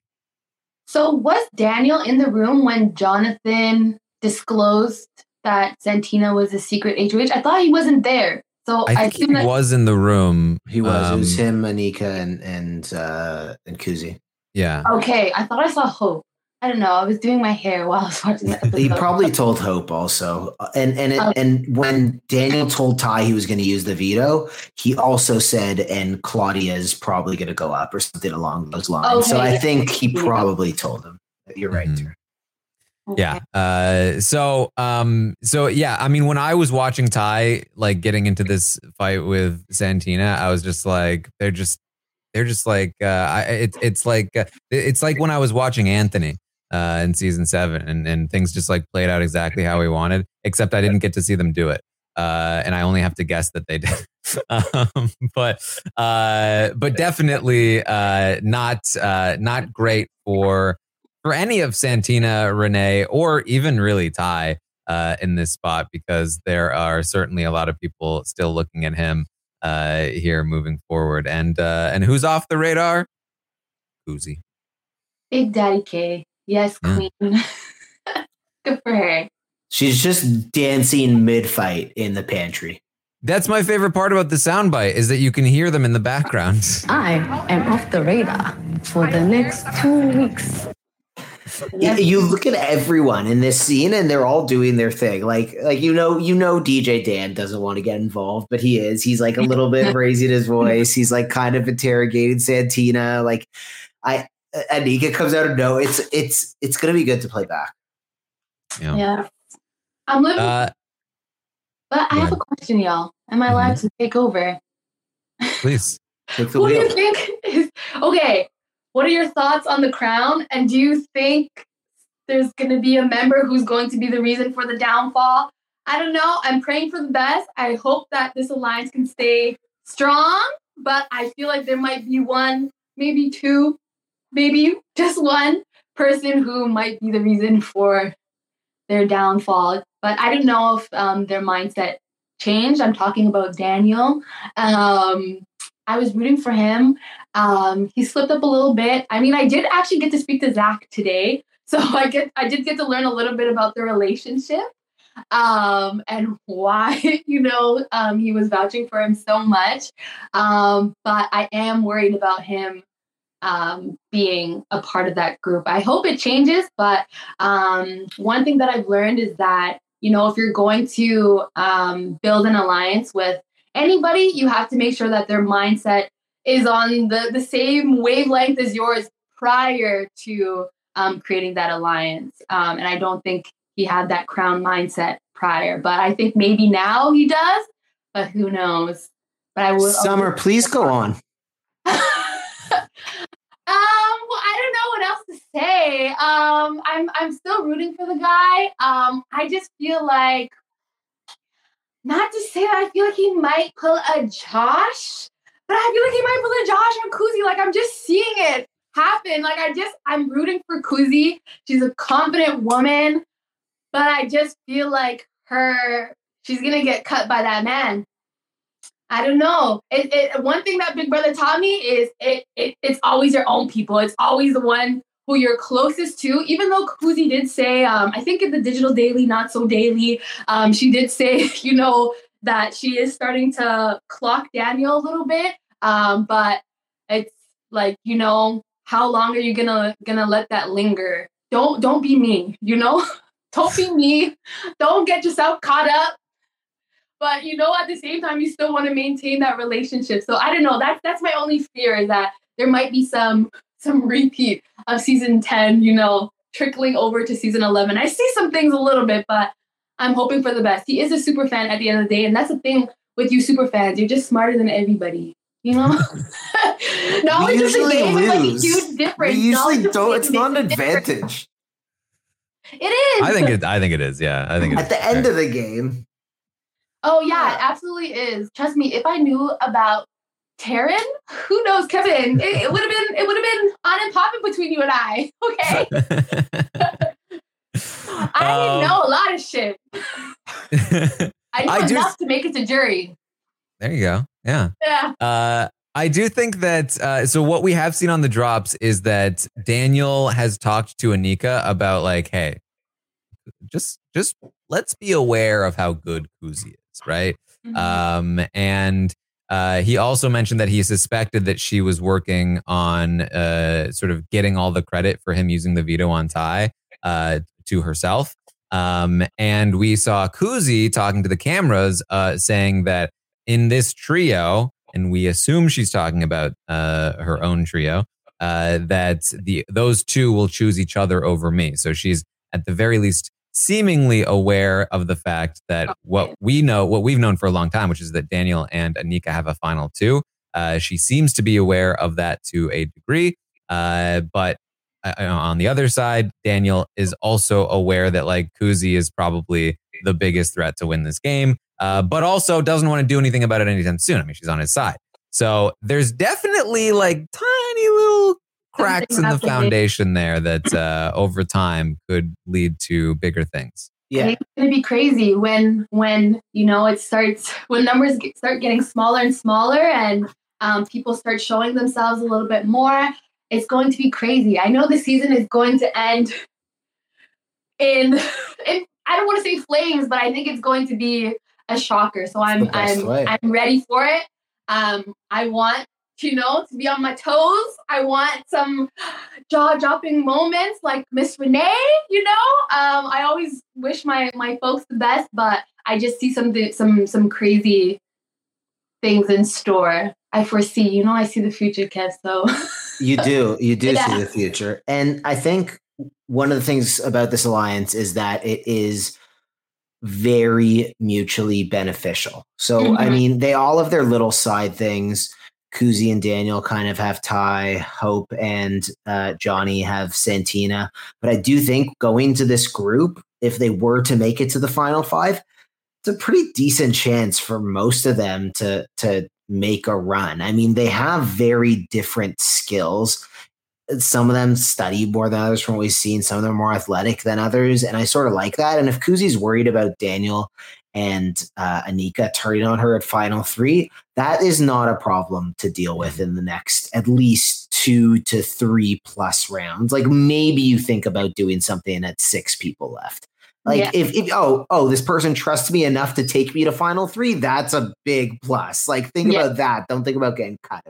So was Daniel in the room when Jonathan disclosed that Santina was a secret H O H? I thought he wasn't there. So I think assume he that- was in the room. He was. Um, it was him, Anika, and and uh, and Kuzi. Yeah. Okay, I thought I saw Hope. I don't know. I was doing my hair while I was watching the episode. He probably told Hope also, and and it, Okay. and when Daniel told Ty he was going to use the veto, he also said, "And Claudia is probably going to go up" or something along those lines. so Okay, I yeah. think he probably told him. You're right. Mhm. Yeah. Uh, so, um, so yeah, I mean, when I was watching Ty, like getting into this fight with Santina, I was just like, they're just, they're just like uh, I, it, it's like uh, it's like when I was watching Anthony uh, in season seven, and, and things just like played out exactly how we wanted, except I didn't get to see them do it, uh, and I only have to guess that they did. um, but uh, but definitely uh, not uh, not great for for any of Santina, Renee, or even really Ty uh, in this spot, because there are certainly a lot of people still looking at him uh, here moving forward. And uh, and who's off the radar? Kuzi. Big Daddy K. Yes, queen. Yeah. Good for her. She's just dancing mid-fight in the pantry. That's my favorite part about the soundbite, is that you can hear them in the background. I am off the radar for the next two weeks. You, you look at everyone in this scene, and they're all doing their thing. Like, like you know, you know, D J Dan doesn't want to get involved, but he is. He's like a little bit raising his voice. He's like kind of interrogating Santina. Like, I Anika comes out of no. It's it's it's gonna be good to play back. Yeah, yeah. I'm living. Uh, but I have a question, y'all. Am I allowed mm-hmm. to take over? Please. What do you think is okay? What are your thoughts on the crown? And do you think there's going to be a member who's going to be the reason for the downfall? I don't know. I'm praying for the best. I hope that this alliance can stay strong, but I feel like there might be one, maybe two, maybe just one person who might be the reason for their downfall. But I don't know if um, their mindset changed. I'm talking about Daniel. Um, I was rooting for him. Um, he slipped up a little bit. I mean, I did actually get to speak to Zach today. So I get, I did get to learn a little bit about the relationship um, and why, you know, um, he was vouching for him so much. Um, but I am worried about him um, being a part of that group. I hope it changes. But um, one thing that I've learned is that, you know, if you're going to um, build an alliance with anybody, you have to make sure that their mindset is on the, the same wavelength as yours prior to um, creating that alliance. Um, and I don't think he had that crown mindset prior, but I think maybe now he does, but who knows? But I will. Summer, please go on. Um, well, I don't know what else to say. Um, I'm I'm still rooting for the guy. Um, I just feel like, not to say that I feel like he might pull a Josh, but I feel like he might pull a Josh on Kuzi. Like, I'm just seeing it happen. Like, I just, I'm rooting for Kuzi. She's a confident woman, but I just feel like her, she's going to get cut by that man. I don't know. It, it, one thing that Big Brother taught me is it, it it's always your own people. It's always the one who you're closest to. Even though Kuzi did say, um, I think in the Digital Daily, Not So Daily, um, she did say, you know, that she is starting to clock Daniel a little bit. Um, but it's like, you know, how long are you gonna gonna let that linger? Don't don't be me, you know? Don't be me. Don't get yourself caught up. But, you know, at the same time, you still want to maintain that relationship. So I don't know. That's that's my only fear, is that there might be some some repeat of season ten, you know, trickling over to season eleven. I see some things a little bit, but I'm hoping for the best. He is a super fan at the end of the day. And that's the thing with you super fans. You're just smarter than everybody, you know? Knowledge of the game is like a huge difference. We usually don't. It's not an advantage. It is. I think it. I think it is. Yeah, I think it at is. the end of the game. Oh yeah, it absolutely is. Trust me, if I knew about Taryn, who knows, Kevin? It, it would have been. It would have been on and popping between you and I. Okay. I Um, didn't know a lot of shit. I knew I do- enough to make it to jury. There you go. Yeah. Yeah. Uh, I do think that, uh, so what we have seen on the drops is that Daniel has talked to Anika about like, hey, just, just let's be aware of how good Kuzi is, right? Mhm. Um, and uh, he also mentioned that he suspected that she was working on uh, sort of getting all the credit for him using the veto on Ty uh, to herself. Um, and we saw Kuzi talking to the cameras uh, saying that in this trio, and we assume she's talking about uh, her own trio, uh, that the those two will choose each other over me. So she's at the very least seemingly aware of the fact that what we know, what we've known for a long time, which is that Daniel and Anika have a final two. Uh, she seems to be aware of that to a degree. Uh, but uh, on the other side, Daniel is also aware that like Kuzi is probably the biggest threat to win this game, uh, but also doesn't want to do anything about it anytime soon. I mean, she's on his side. So there's definitely like tiny little cracks in the foundation there that uh, over time could lead to bigger things. Yeah, it's going to be crazy when when you know it starts when numbers get, start getting smaller and smaller, and um, people start showing themselves a little bit more. It's going to be crazy. I know the season is going to end in, in I don't want to say flames, but I think it's going to be a shocker. So I'm I'm way. I'm ready for it. Um, I want you know to be on my toes. I want some jaw-dropping moments like Miss Renee. You know, um, I always wish my my folks the best, but I just see some some some crazy things in store. I foresee. You know, I see the future, Kev. So you do, you do Yeah. see the future, and I think one of the things about this alliance is that it is very mutually beneficial. So, I Mhm. mean, they all have their little side things. Kuzi and Daniel kind of have Ty, Hope, and uh, Johnny have Santina. But I do think going to this group, if they were to make it to the final five, it's a pretty decent chance for most of them to to make a run. I mean, they have very different skills. Some of them study more than others from what we've seen. Some of them are more athletic than others. And I sort of like that. And if Kuzi's worried about Daniel and uh, Anika turning on her at final three, that is not a problem to deal with in the next at least two to three plus rounds. Like maybe you think about doing something at six people left. Like Yeah. if, if oh oh this person trusts me enough to take me to final three, that's a big plus. Like think Yeah. about that. Don't think about getting cut.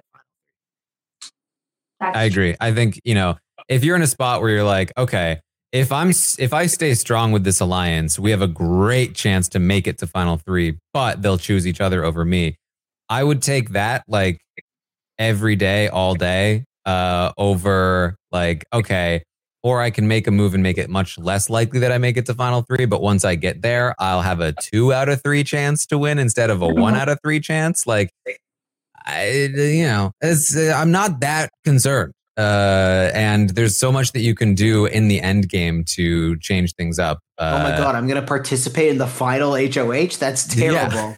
I agree. I think, you know, if you're in a spot where you're like, okay, if I'm if I stay strong with this alliance, we have a great chance to make it to final three, but they'll choose each other over me. I would take that like every day, all day, uh, over like, okay, or I can make a move and make it much less likely that I make it to final three. But once I get there, I'll have a two out of three chance to win instead of a one out of three chance. Like, I, you know, it's, uh, I'm not that concerned. Uh, and there's so much that you can do in the end game to change things up. Uh, Oh my God, I'm going to participate in the final H O H? That's terrible.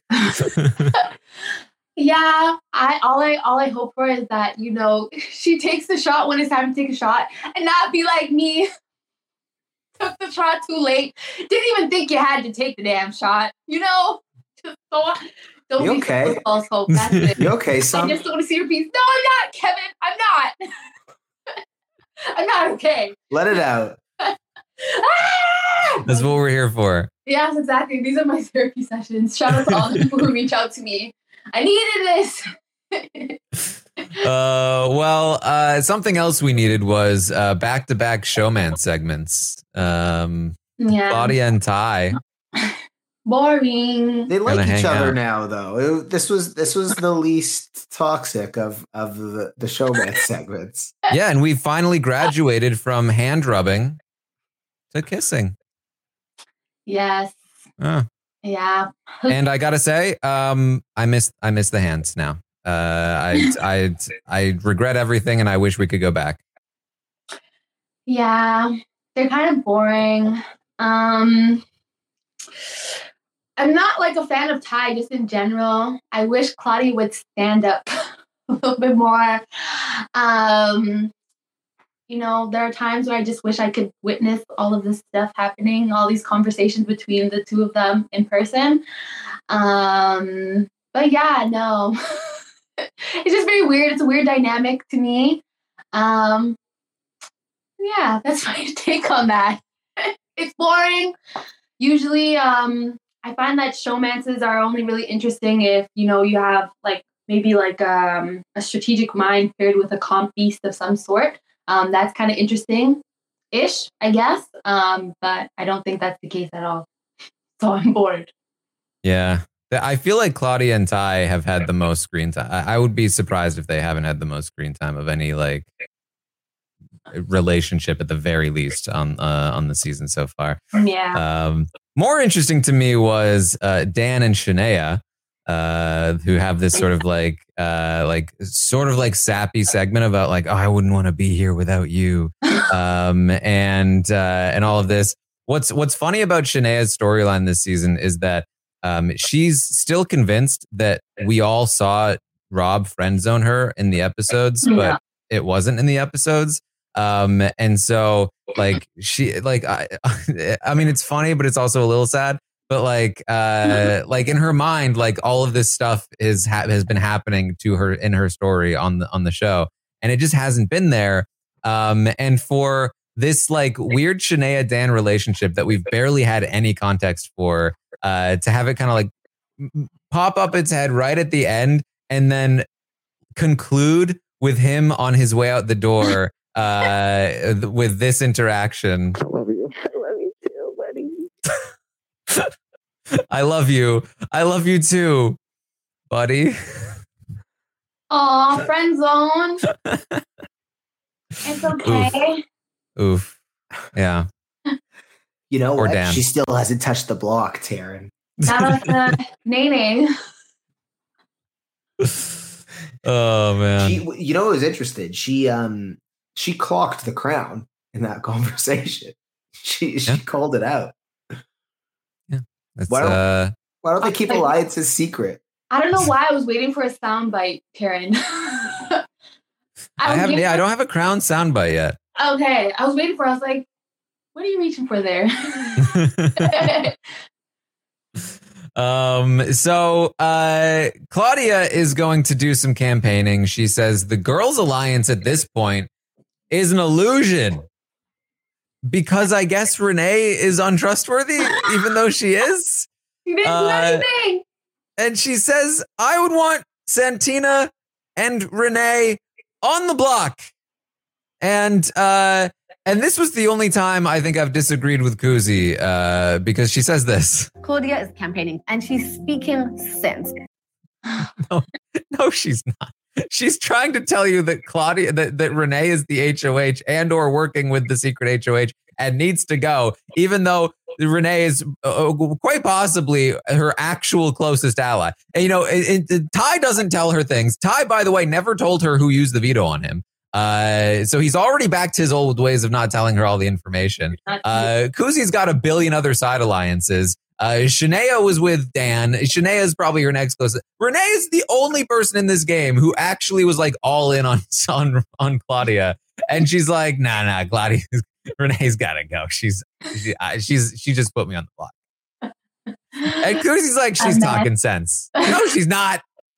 Yeah, I all I all I hope for is that, you know, she takes the shot when it's time to take a shot and not be like me. Took the shot too late. Didn't even think you had to take the damn shot. You know? Just don't, don't You be okay? so false hope. That's it. You okay, I son? just want to see your piece. No, I'm not, Kevin. I'm not. I'm not okay. Let it out. Ah! That's what we're here for. Yes, exactly. These are my therapy sessions. Shout out to all the people who reach out to me. I needed this. Uh, well, uh, something else we needed was uh, back-to-back showman segments. Um, Yeah. Claudia and Ty. Boring. They like Gonna each hang other out. now, though. It- this was this was the least toxic of of the, the showman segments. Yeah, and we finally graduated from hand rubbing to kissing. Yes. Uh, Yeah. and I gotta say, um, I miss I miss the hands now. Uh, I I I regret everything, and I wish we could go back. Yeah. They're kind of boring. Um I'm not like a fan of Ty just in general. I wish Claudia would stand up a little bit more. Um you know, there are times where I just wish I could witness all of this stuff happening, all these conversations between the two of them in person. Um, but yeah, no. It's just very weird. It's a weird dynamic to me. Um, yeah, that's my take on that. It's boring. Usually, um, I find that showmances are only really interesting if, you know, you have like maybe like um, a strategic mind paired with a comp beast of some sort. Um, that's kind of interesting-ish, I guess. Um, but I don't think that's the case at all. So I'm bored. Yeah, I feel like Claudia and Ty have had the most screen time. I I would be surprised if they haven't had the most screen time of any like relationship at the very least on uh, on the season so far. Yeah. Um, more interesting to me was uh, Dan and Shania. uh, who have this sort of like, uh, like sort of like sappy segment about like, oh, I wouldn't want to be here without you, um, and uh, and all of this. What's What's funny about Shanae's storyline this season is that um, she's still convinced that we all saw Rob friend zone her in the episodes, Yeah. but it wasn't in the episodes. Um, and so like she, like, I, I mean, it's funny, but it's also a little sad, but like, uh, like in her mind, like all of this stuff is, ha- has been happening to her in her story on the, on the show. And it just hasn't been there. Um, and for this like weird Shania Dan relationship that we've barely had any context for, uh, to have it kind of like m- pop up its head right at the end and then conclude with him on his way out the door uh, with this interaction. I love you. I love you too, buddy. I love you. I love you too, buddy. Aw, friend zone. It's okay. Oof. Yeah. You know Or what? Dan. She still hasn't touched the block, Taryn. That was uh, Nene. Oh man. She, you know, what was interesting. She um she clocked the crown in that conversation. She she Yeah. called it out. That's, Why don't, uh, why don't they keep alliances secret? I don't know why I was waiting for a soundbite, Karen. I, I was have waiting yeah, I for- don't have a crown soundbite yet. Okay, I was waiting for. I was like, "What are you reaching for there?" Um, so uh, Claudia is going to do some campaigning. She says the girls' alliance at this point is an illusion because I guess Renee is untrustworthy, even though she is. She didn't do Uh, anything. And she says, I would want Santina and Renee on the block. And uh, and this was the only time I think I've disagreed with Kuzi uh, because she says this. Claudia is campaigning and she's speaking sense. No, no, she's not. She's trying to tell you that Claudia, that, that Renee is the H O H and or working with the secret H O H and needs to go, even though Renee is uh, quite possibly her actual closest ally. And, you know, it, it, Ty doesn't tell her things. Ty, by the way, never told her who used the veto on him. Uh, so he's already back to his old ways of not telling her all the information. Uh, Kuzi's got a billion other side alliances. Uh, Shania was with Dan. Shania is probably her next closest. Renee is the only person in this game who actually was like all in on on, on Claudia, and she's like, nah, nah, Claudia, Renee's got to go. She's she, uh, she's she just put me on the block. And Kuzi's like, she's I'm not. talking sense. No, she's not.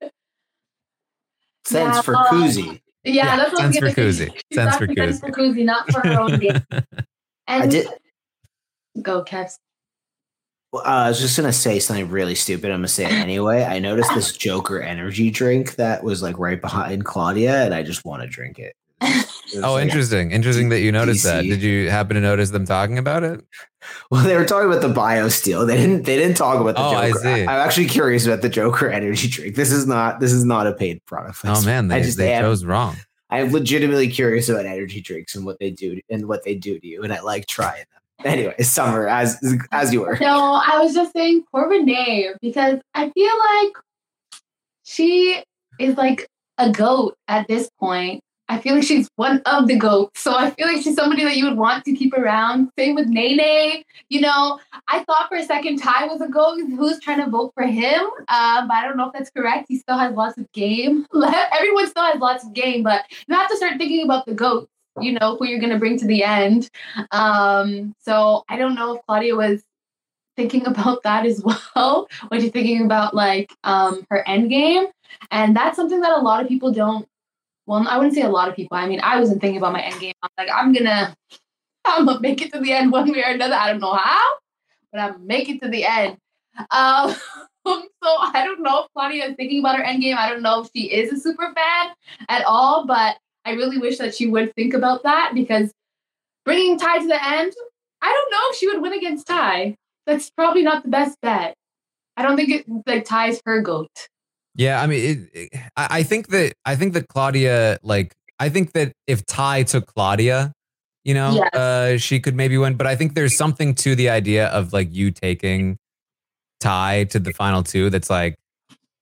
Sense Yeah, for um, Kuzi. Yeah, Yeah, that's what I was sense for gonna say. Kuzi. She's Sense for asking sense Kuzi. for Kuzi, not for her own game. And I did. go, Kevs. Uh, I was just gonna say something really stupid. I'm gonna say it anyway. I noticed this Joker energy drink that was like right behind Claudia, and I just want to drink it. It was Oh, like- interesting. Interesting that you noticed that. D C. Did you happen to notice them talking about it? Well, they were talking about the BioSteel. They didn't. They didn't talk about the Oh, I Joker. see. I'm actually curious about the Joker energy drink. This is not. This is not a paid product. Oh man, I they, just they am- chose wrong. I'm legitimately curious about energy drinks and what they do and what they do to you, and I like trying them. Anyway, Summer, as as you were. No, I was just saying poor Renee because I feel like she is like a goat at this point. I feel like she's one of the goats. So I feel like she's somebody that you would want to keep around. Same with Nene. You know, I thought for a second Ty was a goat who's trying to vote for him. Um, but I don't know if that's correct. He still has lots of game. Everyone still has lots of game, but you have to start thinking about the goats, you know, who you're going to bring to the end. Um, so I don't know if Claudia was thinking about that as well when she's thinking about like um, her end game. And that's something that a lot of people don't. Well, I wouldn't say a lot of people. I mean, I wasn't thinking about my end game. I'm like, I'm gonna, I'm gonna make it to the end one way or another. I don't know how, but I'm gonna make it to the end. Um, so I don't know if Claudia is thinking about her end game. I don't know if she is a super fan at all, but I really wish that she would think about that because bringing Ty to the end, I don't know if she would win against Ty. That's probably not the best bet. I don't think it like Ty's her goat. Yeah, I mean, it, it, I I think that I think that Claudia, like, I think that if Ty took Claudia, you know, Yes. uh, she could maybe win. But I think there's something to the idea of like you taking Ty to the final two. That's like,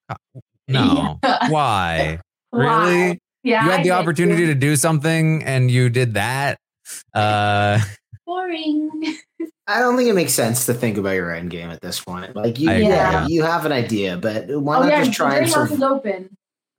No. Yeah. Why? Why? Really? Yeah, You had I the get opportunity you. to do something and you did that. Uh, Boring. I don't think it makes sense to think about your end game at this point. Like you, I agree, yeah, yeah. you have an idea, but why Oh not yeah, just the try and dream house survive? is open.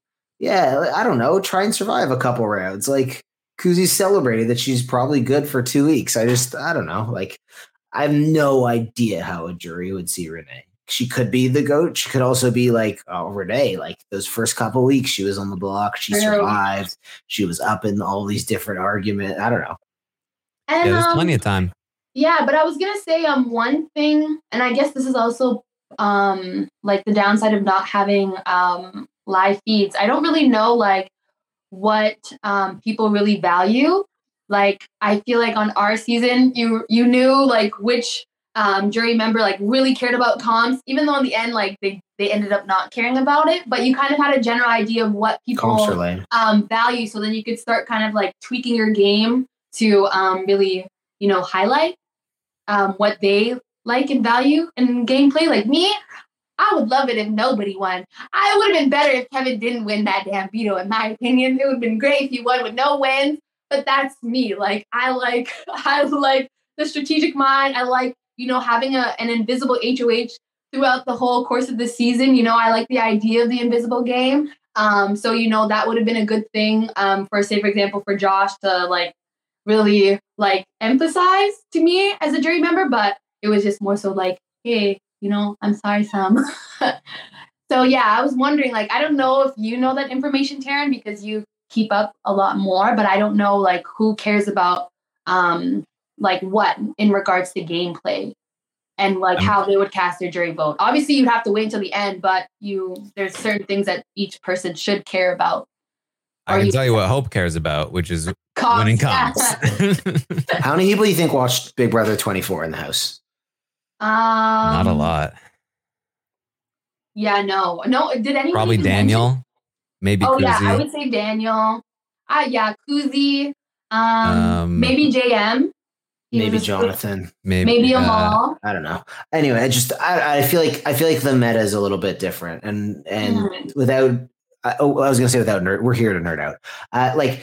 Yeah, I don't know. Try and survive a couple rounds. Like Kuzi's celebrated that she's probably good for two weeks. I just, I don't know. Like, I have no idea how a jury would see Renee. She could be the GOAT. She could also be like, oh, Renee, like those first couple weeks, she was on the block. She I know. survived. She was up in all these different arguments. I don't know. And yeah, there's um, plenty of time. yeah, but I was gonna say um one thing, and I guess this is also um like the downside of not having um live feeds. I don't really know like what um people really value. Like I feel like on our season, you you knew like which um jury member like really cared about comps, even though in the end like they they ended up not caring about it. But you kind of had a general idea of what Comps are people lame. um value, so then you could start kind of like tweaking your game to um really you know highlight um what they like and value in gameplay. Like me, I would love it if nobody won. I would have been better if Kevin didn't win that damn veto, in my opinion. It would have been great if he won with no wins. But that's me. Like I like I like the strategic mind. I like, you know, having a an invisible H O H throughout the whole course of the season. You know, I like the idea of the invisible game. Um, so you know, that would have been a good thing um for say, for example, for Josh to like really like emphasize to me as a jury member, but it was just more so like, hey, you know, I'm sorry, Sam. So yeah, I was wondering, like, I don't know if you know that information, Taryn, because you keep up a lot more, but I don't know like who cares about um like what in regards to gameplay and like Um, how they would cast their jury vote. Obviously you'd have to wait until the end, but you there's certain things that each person should care about. I Or can you- tell you what Hope cares about, which is Comps, winning yeah. comps. How many people do you think watched Big Brother twenty-four in the house? Um, Not a lot. Yeah, no, no. Did anyone Probably even mention- Daniel. Maybe Oh Kuzi. yeah, I would say Daniel. Uh, yeah, Kuzi. Um, Um, maybe J M. He Maybe was a- Jonathan. maybe maybe uh, Amal. I don't know. Anyway, I just I, I feel like I feel like the meta is a little bit different, and and Mhm. without I, oh, I was gonna say without nerd, we're here to nerd out. Uh, like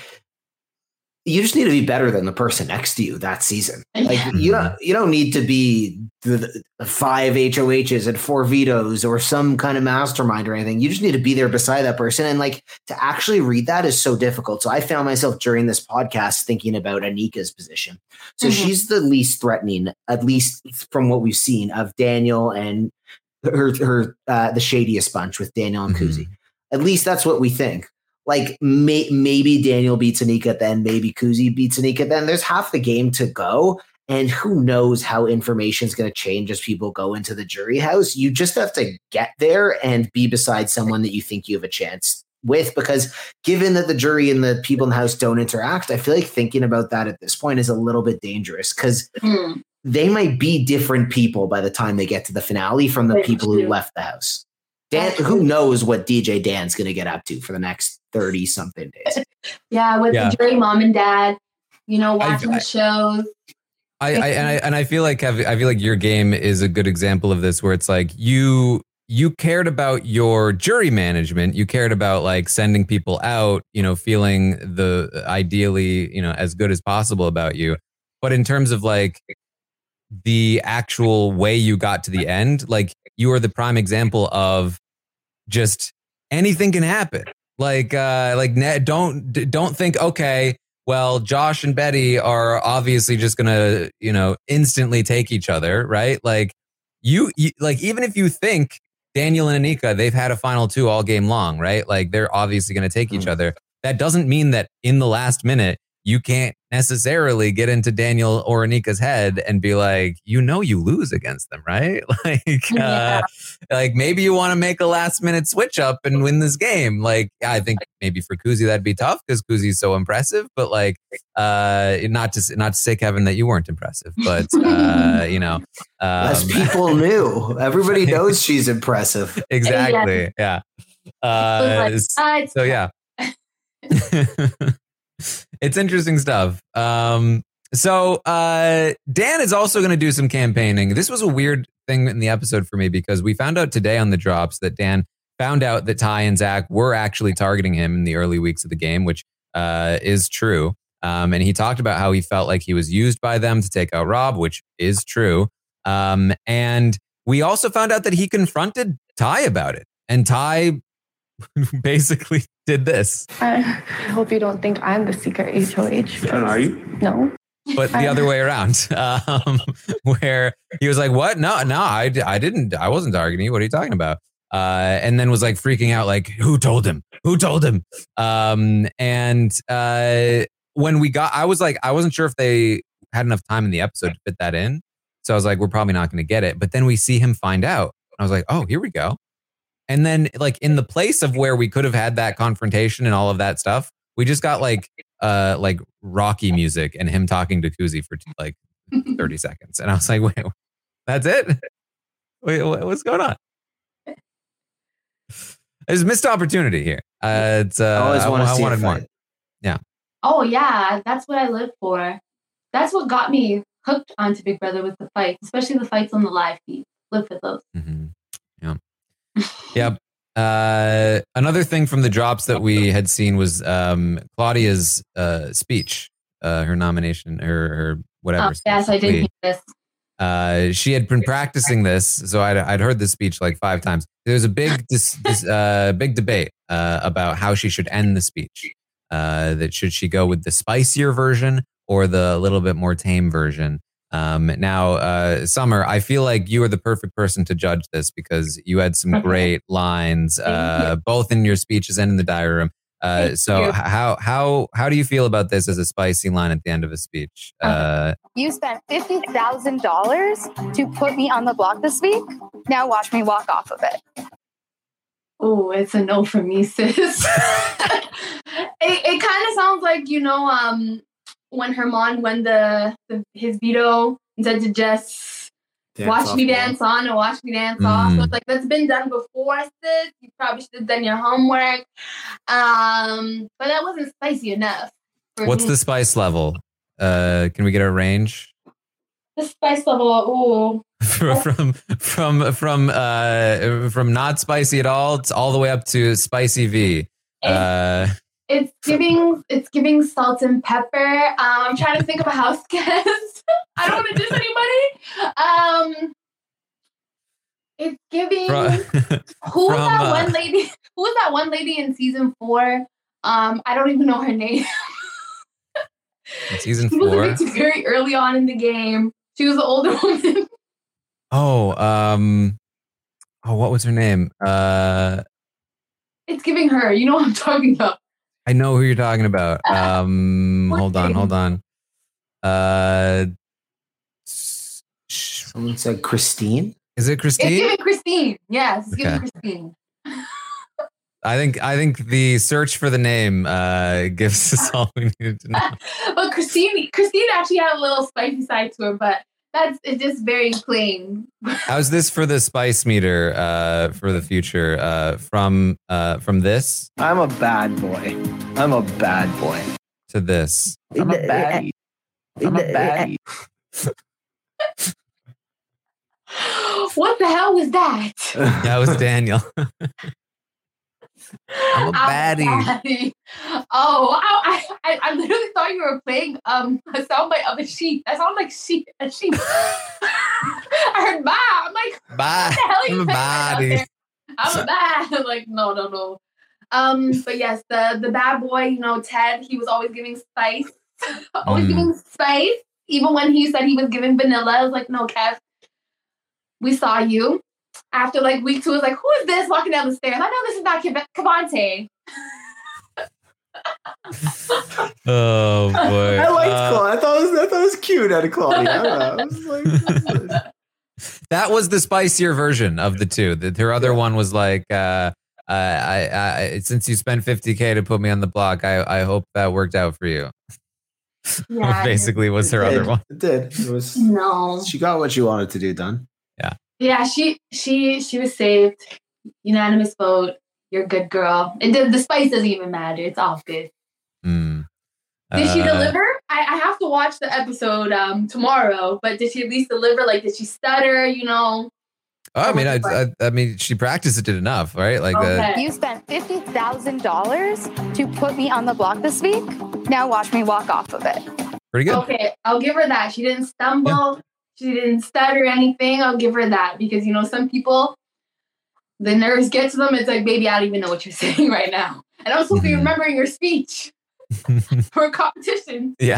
you just need to be better than the person next to you that season. Like you don't you don't need to be the, the five H O Hs and four vetoes or some kind of mastermind or anything. You just need to be there beside that person, and like to actually read that is so difficult. So I found myself during this podcast thinking about Anika's position. So Mhm. she's the least threatening, at least from what we've seen, of Daniel and her her uh, the shadiest bunch with Daniel and Mhm. Kuzi. At least that's what we think. Like may, maybe Daniel beats Anika, then maybe Kuzi beats Anika. Then there's half the game to go, and who knows how information is going to change as people go into the jury house. You just have to get there and be beside someone that you think you have a chance with, because given that the jury and the people in the house don't interact, I feel like thinking about that at this point is a little bit dangerous, because Hmm. they might be different people by the time they get to the finale from the That's people who true. left the house. Dan, That's who true. knows what D J Dan's going to get up to for the next thirty something days. Yeah, with Yeah. the jury mom and dad, you know, I- watching I- the shows. I, I and I and I feel like Kev, I feel like your game is a good example of this, where it's like you you cared about your jury management, you cared about like sending people out, you know, feeling the ideally, you know, as good as possible about you. But in terms of like the actual way you got to the end, like you are the prime example of just anything can happen. Like uh like ne- don't d- don't think, okay, well, Josh and Betty are obviously just gonna, you know, instantly take each other, right? Like you, you like even if you think Daniel and Anika, they've had a final two all game long, right? Like they're obviously gonna take each other. That doesn't mean that in the last minute you can't necessarily get into Daniel or Anika's head and be like, you know, you lose against them, right? Like, Yeah. uh, like maybe you want to make a last minute switch up and win this game. Like, I think maybe for Kuzi that'd be tough because Kuzi's so impressive. But like, uh, not to not to say, Kevin, that you weren't impressive, but uh, you know, As um, people knew, everybody knows she's impressive. exactly, yeah. Uh, It was like, uh, it's so yeah. It's interesting stuff. Um, so uh, Dan is also going to do some campaigning. This was a weird thing in the episode for me because we found out today on the drops that Dan found out that Ty and Zach were actually targeting him in the early weeks of the game, which uh, is true. Um, and he talked about how he felt like he was used by them to take out Rob, which is true. Um, and we also found out that he confronted Ty about it. And Ty basically did this. I hope you don't think I'm the secret H O H. Are you? No. But the other way around, um, where he was like, what? No, no, I, I didn't. I wasn't targeting you. What are you talking about? Uh, and then was like freaking out, like, who told him? Who told him? Um, and uh, when we got, I was like, I wasn't sure if they had enough time in the episode to fit that in. So I was like, we're probably not going to get it. But then we see him find out. I was like, oh, here we go. And then like in the place of where we could have had that confrontation and all of that stuff, we just got like uh like Rocky music and him talking to Kuzi for like thirty seconds. And I was like, wait, that's it? Wait, what's going on? There's a missed opportunity here. Uh, it's, uh, I always I, want to I see wanted a more. fight. Yeah. Oh yeah, that's what I live for. That's what got me hooked onto Big Brother was the fights, especially the fights on the live feed. Live for those. Mm-hmm. Yeah. Yep. Uh, another thing from the drops that we had seen was um, Claudia's uh, speech, uh, her nomination, her, her whatever. Oh, yes, I did speech. hear this. Uh, she had been practicing this, so I'd, I'd heard this speech like five times. There was a big, this, this, uh, big debate uh, about how she should end the speech. Uh, that should she go with the spicier version or the little bit more tame version? Um, now, uh, Summer, I feel like you are the perfect person to judge this because you had some great lines, uh, both in your speeches and in the diary room. Uh, so how how how do you feel about this as a spicy line at the end of a speech? Uh, You spent fifty thousand dollars to put me on the block this week. Now watch me walk off of it. Oh, it's a no for me, sis. it it kind of sounds like, you know, um, when Herman won the, the his veto and said to Jess, Dance watch off me ball. dance on and watch me dance off. So Mm. it's like, that's been done before, sis. You probably should have done your homework. Um, but that wasn't spicy enough. for what's me. the spice level? Uh, can we get a range? The spice level? Ooh. from from from uh from not spicy at all to all the way up to spicy V. Uh, It's giving it's giving salt and pepper. Um, I'm trying to think of a house guest. I don't want to diss anybody. Um, it's giving From- who was from, that uh, one lady? Who was that one lady in season four? Um, I don't even know her name. in season She was four. evicted very early on in the game. She was an older woman. Oh, um, oh, what was her name? Uh, It's giving her. You know what I'm talking about. I know who you're talking about. Um, hold on, hold on. Uh, Someone said Christine. is it It's Christine? giving Christine. Yes, it's giving Okay. Christine. I think I think the search for the name uh gives us all we needed to know. But Christine, Christine actually had a little spicy side to her, but that's it's just very plain. How's this for the spice meter uh for the future uh from uh from this I'm a bad boy. I'm a bad boy. to this? I'm a baddie. I'm a baddie. What the hell was that? That was Daniel. I'm a baddie. baddie. Oh, I, I, I literally thought you were playing um a soundbite of a sheep. That sounded like sheep, a sheep. I heard ba. I'm like, Bye. what the hell are I'm you a playing out baddie. there? I'm a bad. I'm like, no, no, no. Um, but yes, the the bad boy, you know, Ted, he was always giving spice, always Mm. giving spice. Even when he said he was giving vanilla, I was like, no, Kev, we saw you. After like week two, I was like, who is this walking down the stairs? I know this is not Kev- Cavante. Oh boy. I liked Uh, Claudia. I thought it was, I thought it was cute out of Claudia. I don't know. I was like, that was the spicier version of the two. The, her other one was like, uh, uh, I, I, since you spent fifty K to put me on the block, I, I hope that worked out for you. Yeah, Basically was her it other did. one. It did. It was. No. She got what she wanted to do done. Yeah. Yeah, she she she was saved. Unanimous vote. You're a good girl. And the, the spice doesn't even matter. It's all good. Mm. Did she Uh, deliver? I, I have to watch the episode um tomorrow, but did she at least deliver? Like, did she stutter? You know? Oh, I mean, I, I, I mean, she practiced it enough, right? Like Okay. the. You spent fifty thousand dollars to put me on the block this week. Now watch me walk off of it. Pretty good. Okay, I'll give her that. She didn't stumble. Yeah. She didn't stutter anything. I'll give her that because, you know, some people, the nerves get to them. It's like, baby, I don't even know what you're saying right now. And I'm supposed to be remembering your speech for a competition. Yeah.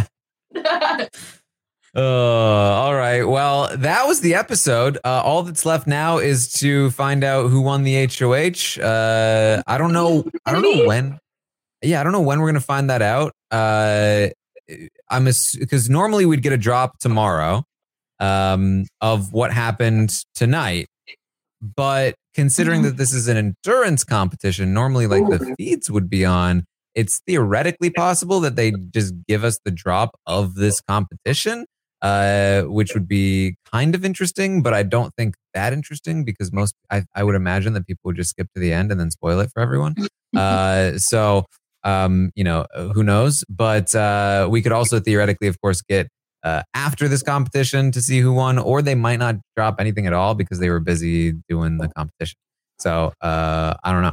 Uh, all right. Well, that was the episode. Uh, all that's left now is to find out who won the H O H. Uh, I don't know. I don't know when. Yeah, I don't know when we're gonna find that out. Uh, I'm because normally we'd get a drop tomorrow um, of what happened tonight, but considering that this is an endurance competition, normally like the feeds would be on. It's theoretically possible that they just give us the drop of this competition. Uh, which would be kind of interesting, but I don't think that interesting because most, I, I would imagine that people would just skip to the end and then spoil it for everyone. Uh, so, um, you know, who knows? But uh, we could also theoretically, of course, get uh, after this competition to see who won, or they might not drop anything at all because they were busy doing the competition. So, uh, I don't know.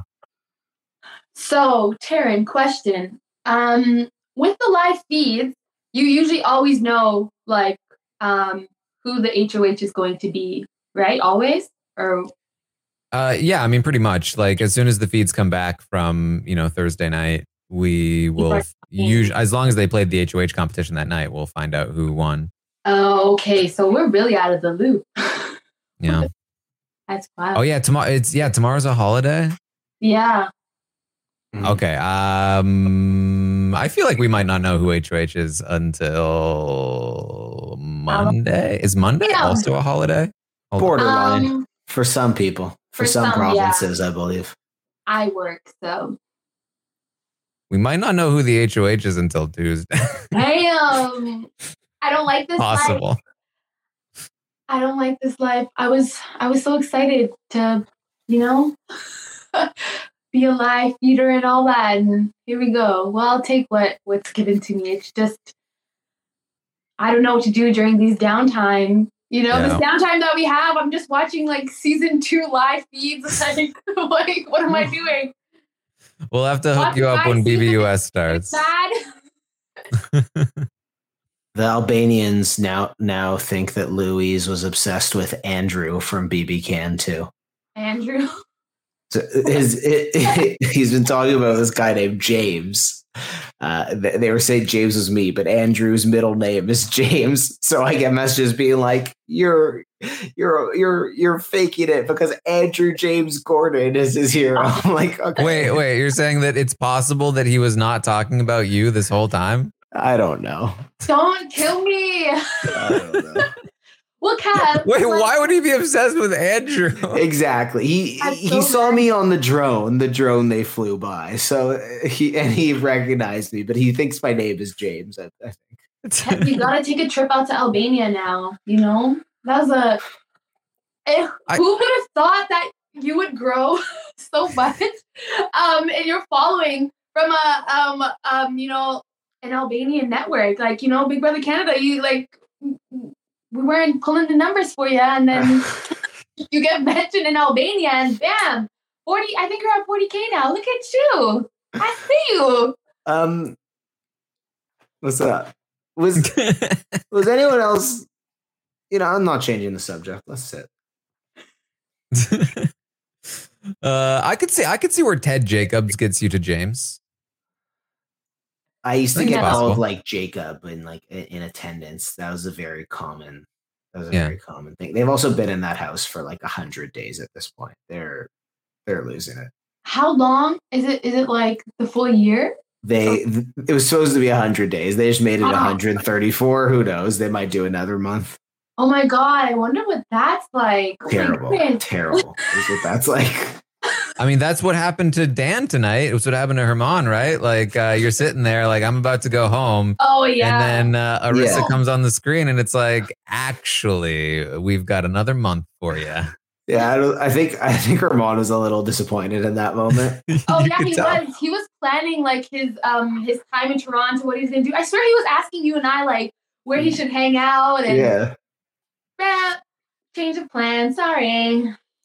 So, Taryn, question. Um, with the live feeds, you usually always know, like, um, who the H O H is going to be, right? Always? Or uh, yeah, I mean, pretty much. Like, as soon as the feeds come back from, you know, Thursday night, we will, usually, as long as they played the H O H competition that night, we'll find out who won. Oh, okay. So we're really out of the loop. Yeah. That's wild. Oh, yeah. Tomorrow, it's, yeah, tomorrow's a holiday. Yeah. Okay. Um, I feel like we might not know who H O H is until Monday. Is Monday Yeah. also a holiday? Hold on. Borderline Um, for some people, for, for some, some, yeah. provinces, I believe. I work, so. We might not know who the H O H is until Tuesday. Damn. I don't like this life. Possible. I don't like this life. I was I was so excited to, you know, be a live feeder and all that. And here we go. Well, I'll take what, what's given to me. It's just, I don't know what to do during these downtime. You know, Yeah. this downtime that we have, I'm just watching like season two live feeds. Like, like what am I doing? We'll have to hook you up when B B U S starts. Sad. The Albanians now now think that Louise was obsessed with Andrew from B B Can too. Andrew. So his, it, it, he's been talking about this guy named James. Uh, they, they were saying James was me, but Andrew's middle name is James. So I get messages being like, "You're, you're, you're, you're faking it because Andrew James Gordon is his hero." I'm like, okay. Wait, wait. You're saying that it's possible that he was not talking about you this whole time? I don't know. Don't kill me. I don't know. Well, Kev. Wait, why would he be obsessed with Andrew? Exactly. He That's he so saw me on the drone, the drone they flew by. So he and he recognized me, but he thinks my name is James. I, I think. Kev, you gotta take a trip out to Albania now. You know, that was a. eh, I- who would have thought that you would grow so much, um, in your following from a um um you know an Albanian network like you know Big Brother Canada. You like. We weren't pulling the numbers for you, and then you get mentioned in Albania, and bam, forty. I think you're at forty K now. Look at you. I see you. Um, what's up? Was was anyone else? You know, I'm not changing the subject. Let's sit. uh, I could see, I could see where Ted Jacobs gets you to James. I used to I think get it's called possible. like Jacob in like in in attendance. That was a very common. That was a Yeah. very common thing. They've also been in that house for like a hundred days at this point. They're they're losing it. How long is it? Is it like the full year? They th- it was supposed to be a hundred days. They just made it Oh. one hundred thirty-four. Who knows? They might do another month. Oh my god! I wonder what that's like. Oh my Terrible, goodness. terrible. Is what that's like. I mean, that's what happened to Dan tonight. It was what happened to Herman, right? Like uh, you're sitting there, like I'm about to go home. Oh yeah. And then uh, Arissa Yeah. comes on the screen, and it's like, actually, we've got another month for you. Yeah, I, don't, I think I think Herman was a little disappointed in that moment. Oh You yeah, could he tell. was. He was planning like his um his time in Toronto, what he's gonna do. I swear he was asking you and I like where he should hang out and Yeah. yeah, change of plan. Sorry.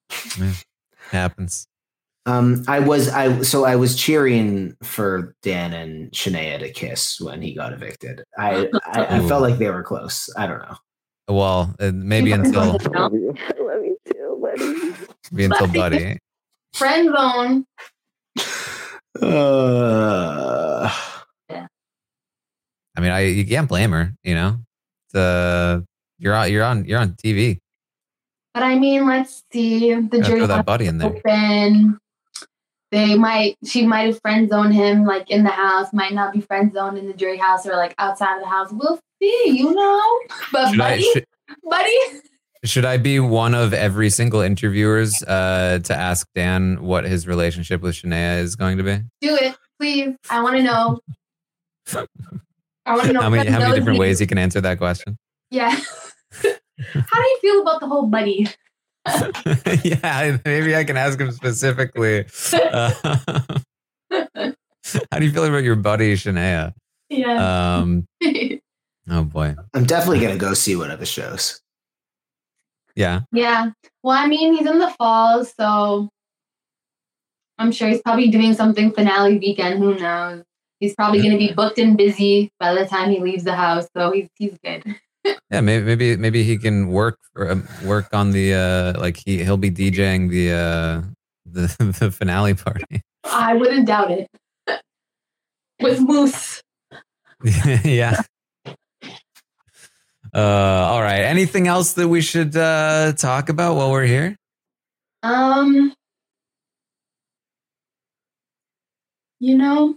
Yeah, happens. Um, I was I so I was cheering for Dan and Shania to kiss when he got evicted. I I, I felt like they were close. I don't know. Well, uh, maybe until Love you too, buddy. maybe until Buddy. Friend zone. Uh, yeah. I mean, I you can't blame her. You know, the you're on you're on you're on T V. But I mean, let's see. The Gotta jury throw that Buddy in there. open. They might, she might have friend zoned him like in the house, might not be friend zoned in the jury house or like outside of the house. We'll see, you know. But Should buddy, I, should, buddy. should I be one of every single interviewers uh, to ask Dan what his relationship with Shania is going to be? Do it, please. I want to know. I want to know How many how many different you. ways he can answer that question? Yeah. How do you feel about the whole buddy? Yeah, maybe I can ask him specifically. Uh, how do you feel about your buddy Shania? Yeah. Um, oh boy. I'm definitely gonna go see one of the shows. Yeah. Yeah. Well, I mean, he's in the fall, so I'm sure he's probably doing something finale weekend. Who knows? He's probably going to be booked and busy by the time he leaves the house, so he's he's good. Yeah, maybe maybe maybe he can work for, um, work on the uh, like he he'll be DJing the uh, the the finale party. I wouldn't doubt it. With Moose. Yeah. Uh, all right. Anything else that we should uh, talk about while we're here? Um, you know,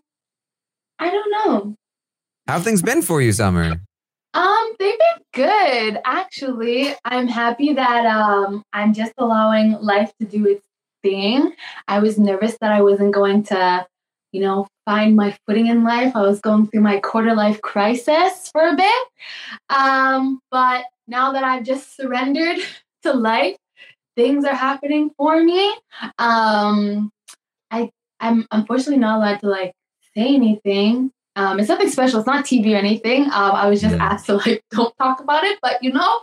I don't know. How have things been for you, Summer? Um, they've been good, actually. I'm happy that um I'm just allowing life to do its thing. I was nervous that I wasn't going to, you know, find my footing in life. I was going through my quarter life crisis for a bit. Um, but now that I've just surrendered to life, things are happening for me. Um, I I'm unfortunately not allowed to like say anything. Um, it's nothing special. It's not T V or anything. Um, I was just Yeah. asked to like don't talk about it. But you know,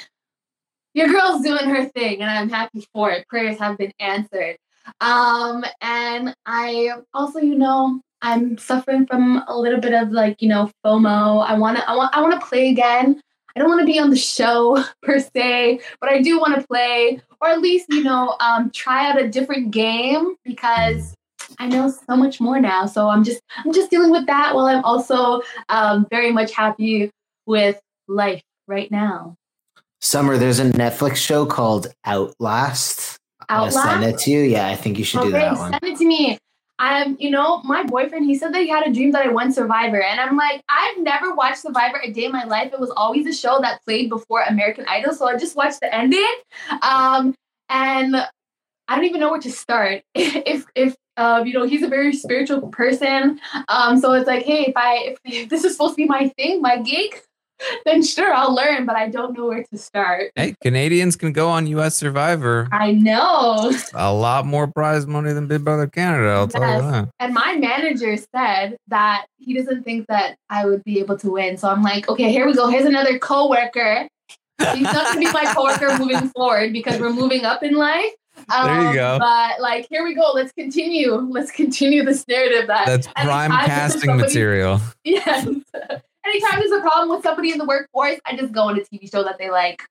your girl's doing her thing, and I'm happy for it. Prayers have been answered. Um, and I also, you know, I'm suffering from a little bit of like, you know, FOMO. I wanna, I want, I want to play again. I don't want to be on the show per se, but I do want to play, or at least, you know, um, try out a different game because I know so much more now. So I'm just, I'm just dealing with that while I'm also um, very much happy with life right now. Summer, there's a Netflix show called Outlast. I'm gonna send it Outlast? to you. Yeah, I think you should do Okay, that one. send it to me. Um, you know, my boyfriend, he said that he had a dream that I won Survivor. And I'm like, I've never watched Survivor a day in my life. It was always a show that played before American Idol. So I just watched the ending. Um, and I don't even know where to start. if, if, um, you know, he's a very spiritual person. Um, so it's like, hey, if I, if, if this is supposed to be my thing, my gig, then sure, I'll learn, but I don't know where to start. Hey, Canadians can go on U S Survivor. I know. A lot more prize money than Big Brother Canada, I'll tell you Yes. that. And my manager said that he doesn't think that I would be able to win. So I'm like, okay, here we go. Here's another coworker. He's not going to be my coworker moving forward because we're moving up in life. Um, There you go. But like, here we go. Let's continue. Let's continue this narrative. That That's prime anytime there's casting somebody- material. Yes. Anytime there's a problem with somebody in the workforce, I just go on a T V show that they like.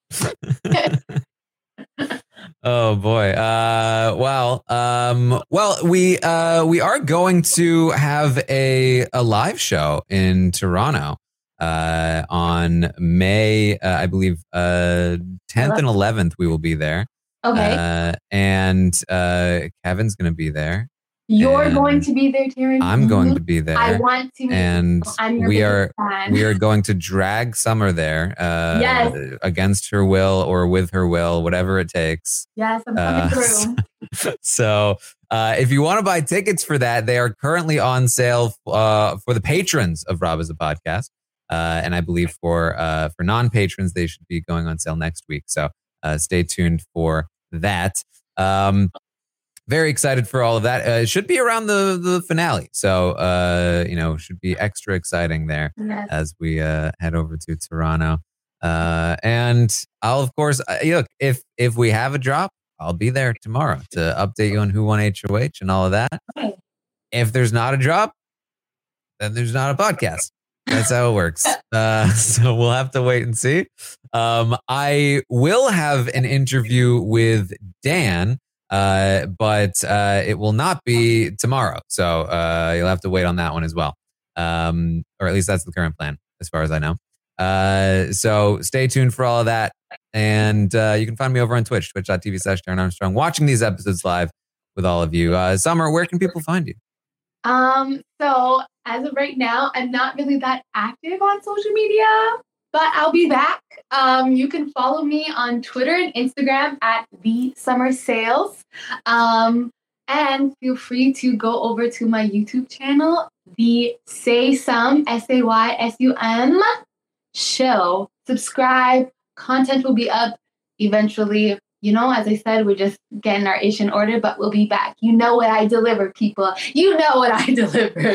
Oh boy. Uh well, um well we uh we are going to have a a live show in Toronto uh on May uh, I believe uh tenth and eleventh we will be there. Okay. Uh and uh Kevin's going to be there. You're and going to be there, Terrence. I'm going to be there. I want to. And I'm your we biggest are fan. we are going to drag Summer there uh Yes. against her will or with her will, whatever it takes. Yes, I'm coming Uh, through. So uh, if you want to buy tickets for that, they are currently on sale uh, for the patrons of Rob as a Podcast. Uh, and I believe for uh, for non-patrons, they should be going on sale next week. So uh, stay tuned for that. Um, very excited for all of that. Uh, it should be around the, the finale. So, uh, you know, should be extra exciting there Yes. as we uh, head over to Toronto. Uh, and I'll, of course, uh, look, if, if we have a drop, I'll be there tomorrow to update you on who won H O H and all of that. If there's not a drop, then there's not a podcast. That's how it works. Uh, so we'll have to wait and see. Um, I will have an interview with Dan, uh, but uh, it will not be tomorrow. So uh, you'll have to wait on that one as well. Um, or at least that's the current plan, as far as I know. Uh, so stay tuned for all of that. And uh, you can find me over on Twitch, twitch.tv slash Darren Armstrong, watching these episodes live with all of you. Uh, Summer, where can people find you? Um, so as of right now, I'm not really that active on social media, but I'll be back. Um, you can follow me on Twitter and Instagram at the Summer Sales. Um, and feel free to go over to my YouTube channel, the Say Some, S A Y S U M show. Subscribe. Content will be up eventually. You know, as I said, we're just getting our ish in order, but we'll be back. You know what I deliver, people. You know what I deliver.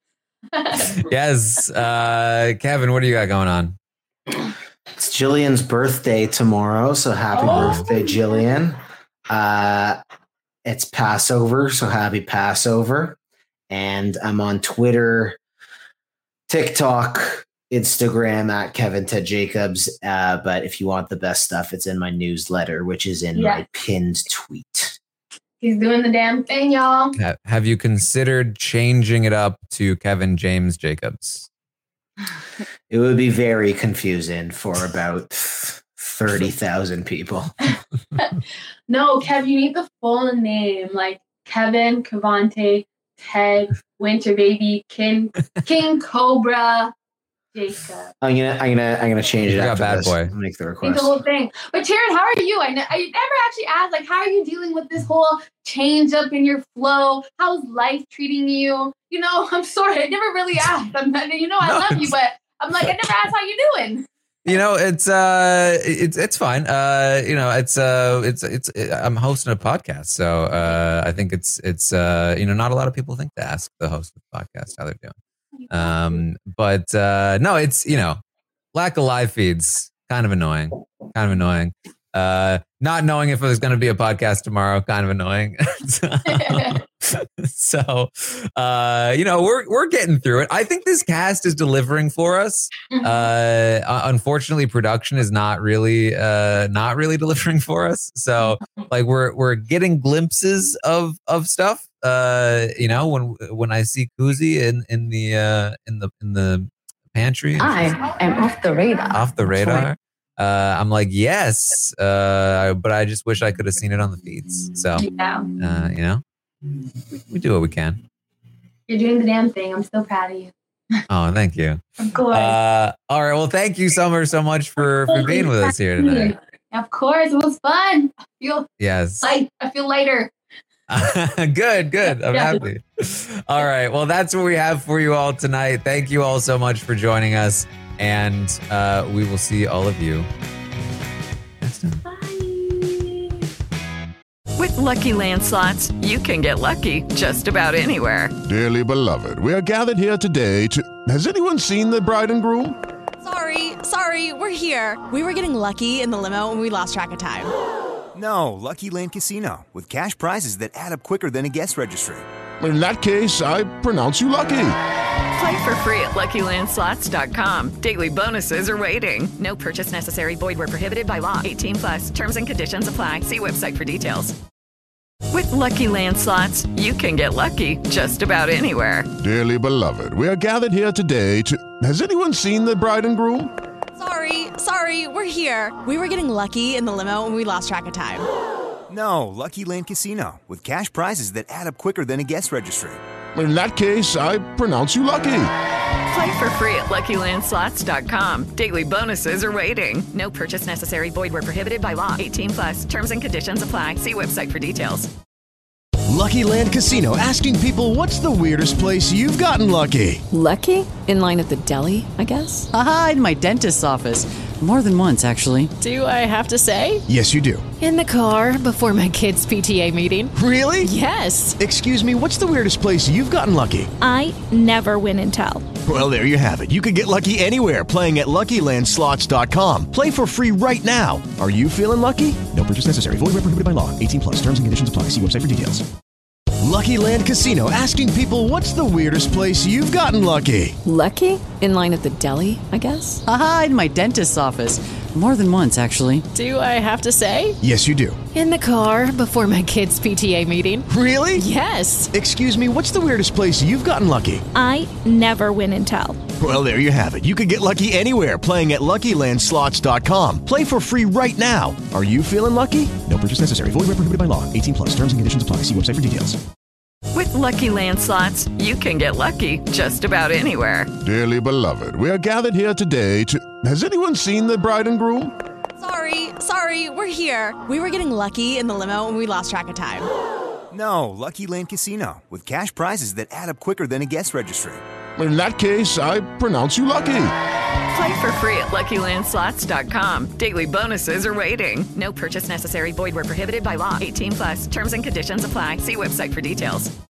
Yes. Uh, Kevin, what do you got going on? It's Jillian's birthday tomorrow, so happy oh. birthday, Jillian. Uh, it's Passover, so happy Passover. And I'm on Twitter, TikTok, Instagram at Kevin Ted Jacobs. Uh, but if you want the best stuff, it's in my newsletter, which is in yeah. my pinned tweet. He's doing the damn thing, y'all. Have you considered changing it up to Kevin James Jacobs? It would be very confusing for about thirty thousand people. No, Kev, you need the full name, like Kevin, Cavante, Ted, Winter Baby, King, King Cobra, Jacob. I'm gonna, I'm gonna, I'm gonna change it. Got bad this. boy. Make the request. The whole thing. But Taryn, how are you? I, ne- I never actually asked, like, how are you dealing with this whole change up in your flow? How's life treating you? You know, I'm sorry, I never really asked. I'm, you know, I No, love you, but I'm like, I never asked how you doing. You know, it's uh, it's it's fine. Uh, you know, it's uh, it's it's. It, I'm hosting a podcast, so uh, I think it's it's uh, you know, not a lot of people think to ask the host of the podcast how they're doing. Um, but uh, no, it's you know, lack of live feeds, kind of annoying, kind of annoying. Uh, not knowing if there's going to be a podcast tomorrow, kind of annoying. So, uh, you know, we're we're getting through it. I think this cast is delivering for us. Uh, unfortunately, production is not really uh, not really delivering for us. So, like, we're we're getting glimpses of of stuff. Uh, you know, when when I see Kuzi in in the uh, in the in the pantry, I am off the radar. Off the radar. Uh, I'm like, yes, uh, but I just wish I could have seen it on the feeds. So, Yeah. uh, you know, we, we do what we can. You're doing the damn thing. I'm so proud of you. Oh, thank you. Of course. Uh, all right. Well, thank you, Summer, so much for, for being with us here tonight. Of course, it was fun. I feel Yes. light. I feel lighter. Good, good. I'm Yeah. happy. All right. Well, that's what we have for you all tonight. Thank you all so much for joining us. And uh, we will see all of you next time. With Lucky Land Slots, you can get lucky just about anywhere. Dearly beloved, we are gathered here today to... Has anyone seen the bride and groom? Sorry, sorry, we're here. We were getting lucky in the limo and we lost track of time. No, Lucky Land Casino, with cash prizes that add up quicker than a guest registry. In that case, I pronounce you lucky. Play for free at lucky land slots dot com. Daily bonuses are waiting. No purchase necessary. Void where prohibited by law. eighteen plus. Terms and conditions apply. See website for details. With Lucky Land Slots, you can get lucky just about anywhere. Dearly beloved, we are gathered here today to... Has anyone seen the bride and groom? Sorry, sorry, we're here. We were getting lucky in the limo and we lost track of time. No, Lucky Land Casino, with cash prizes that add up quicker than a guest registry. In that case, I pronounce you lucky. Play for free at lucky land slots dot com. Daily bonuses are waiting. No purchase necessary. Void where prohibited by law. eighteen plus. Terms and conditions apply. See website for details. Lucky Land Casino, asking people, what's the weirdest place you've gotten lucky? Lucky? In line at the deli, I guess? Haha, in my dentist's office. More than once, actually. Do I have to say? Yes, you do. In the car before my kids' P T A meeting. Really? Yes. Excuse me, what's the weirdest place you've gotten lucky? I never win and tell. Well, there you have it. You can get lucky anywhere, playing at Lucky Land Slots dot com. Play for free right now. Are you feeling lucky? No purchase necessary. Void where prohibited by law. eighteen plus. Terms and conditions apply. See website for details. Lucky Land Casino, asking people, what's the weirdest place you've gotten lucky? Lucky? In line at the deli, I guess? Haha, in my dentist's office. More than once, actually. Do I have to say? Yes, you do. In the car before my kids' P T A meeting. Really? Yes. Excuse me, what's the weirdest place you've gotten lucky? I never win and tell. Well, there you have it. You can get lucky anywhere, playing at Lucky Land Slots dot com. Play for free right now. Are you feeling lucky? No purchase necessary. Void where prohibited by law. eighteen plus. Terms and conditions apply. See website for details. With Lucky Land Slots, you can get lucky just about anywhere. Dearly beloved, we are gathered here today to... Has anyone seen the bride and groom? Sorry, sorry, we're here. We were getting lucky in the limo and we lost track of time. No, Lucky Land Casino, with cash prizes that add up quicker than a guest registry. In that case, I pronounce you lucky. Play for free at Lucky Land Slots dot com. Daily bonuses are waiting. No purchase necessary. Void where prohibited by law. eighteen plus. Terms and conditions apply. See website for details.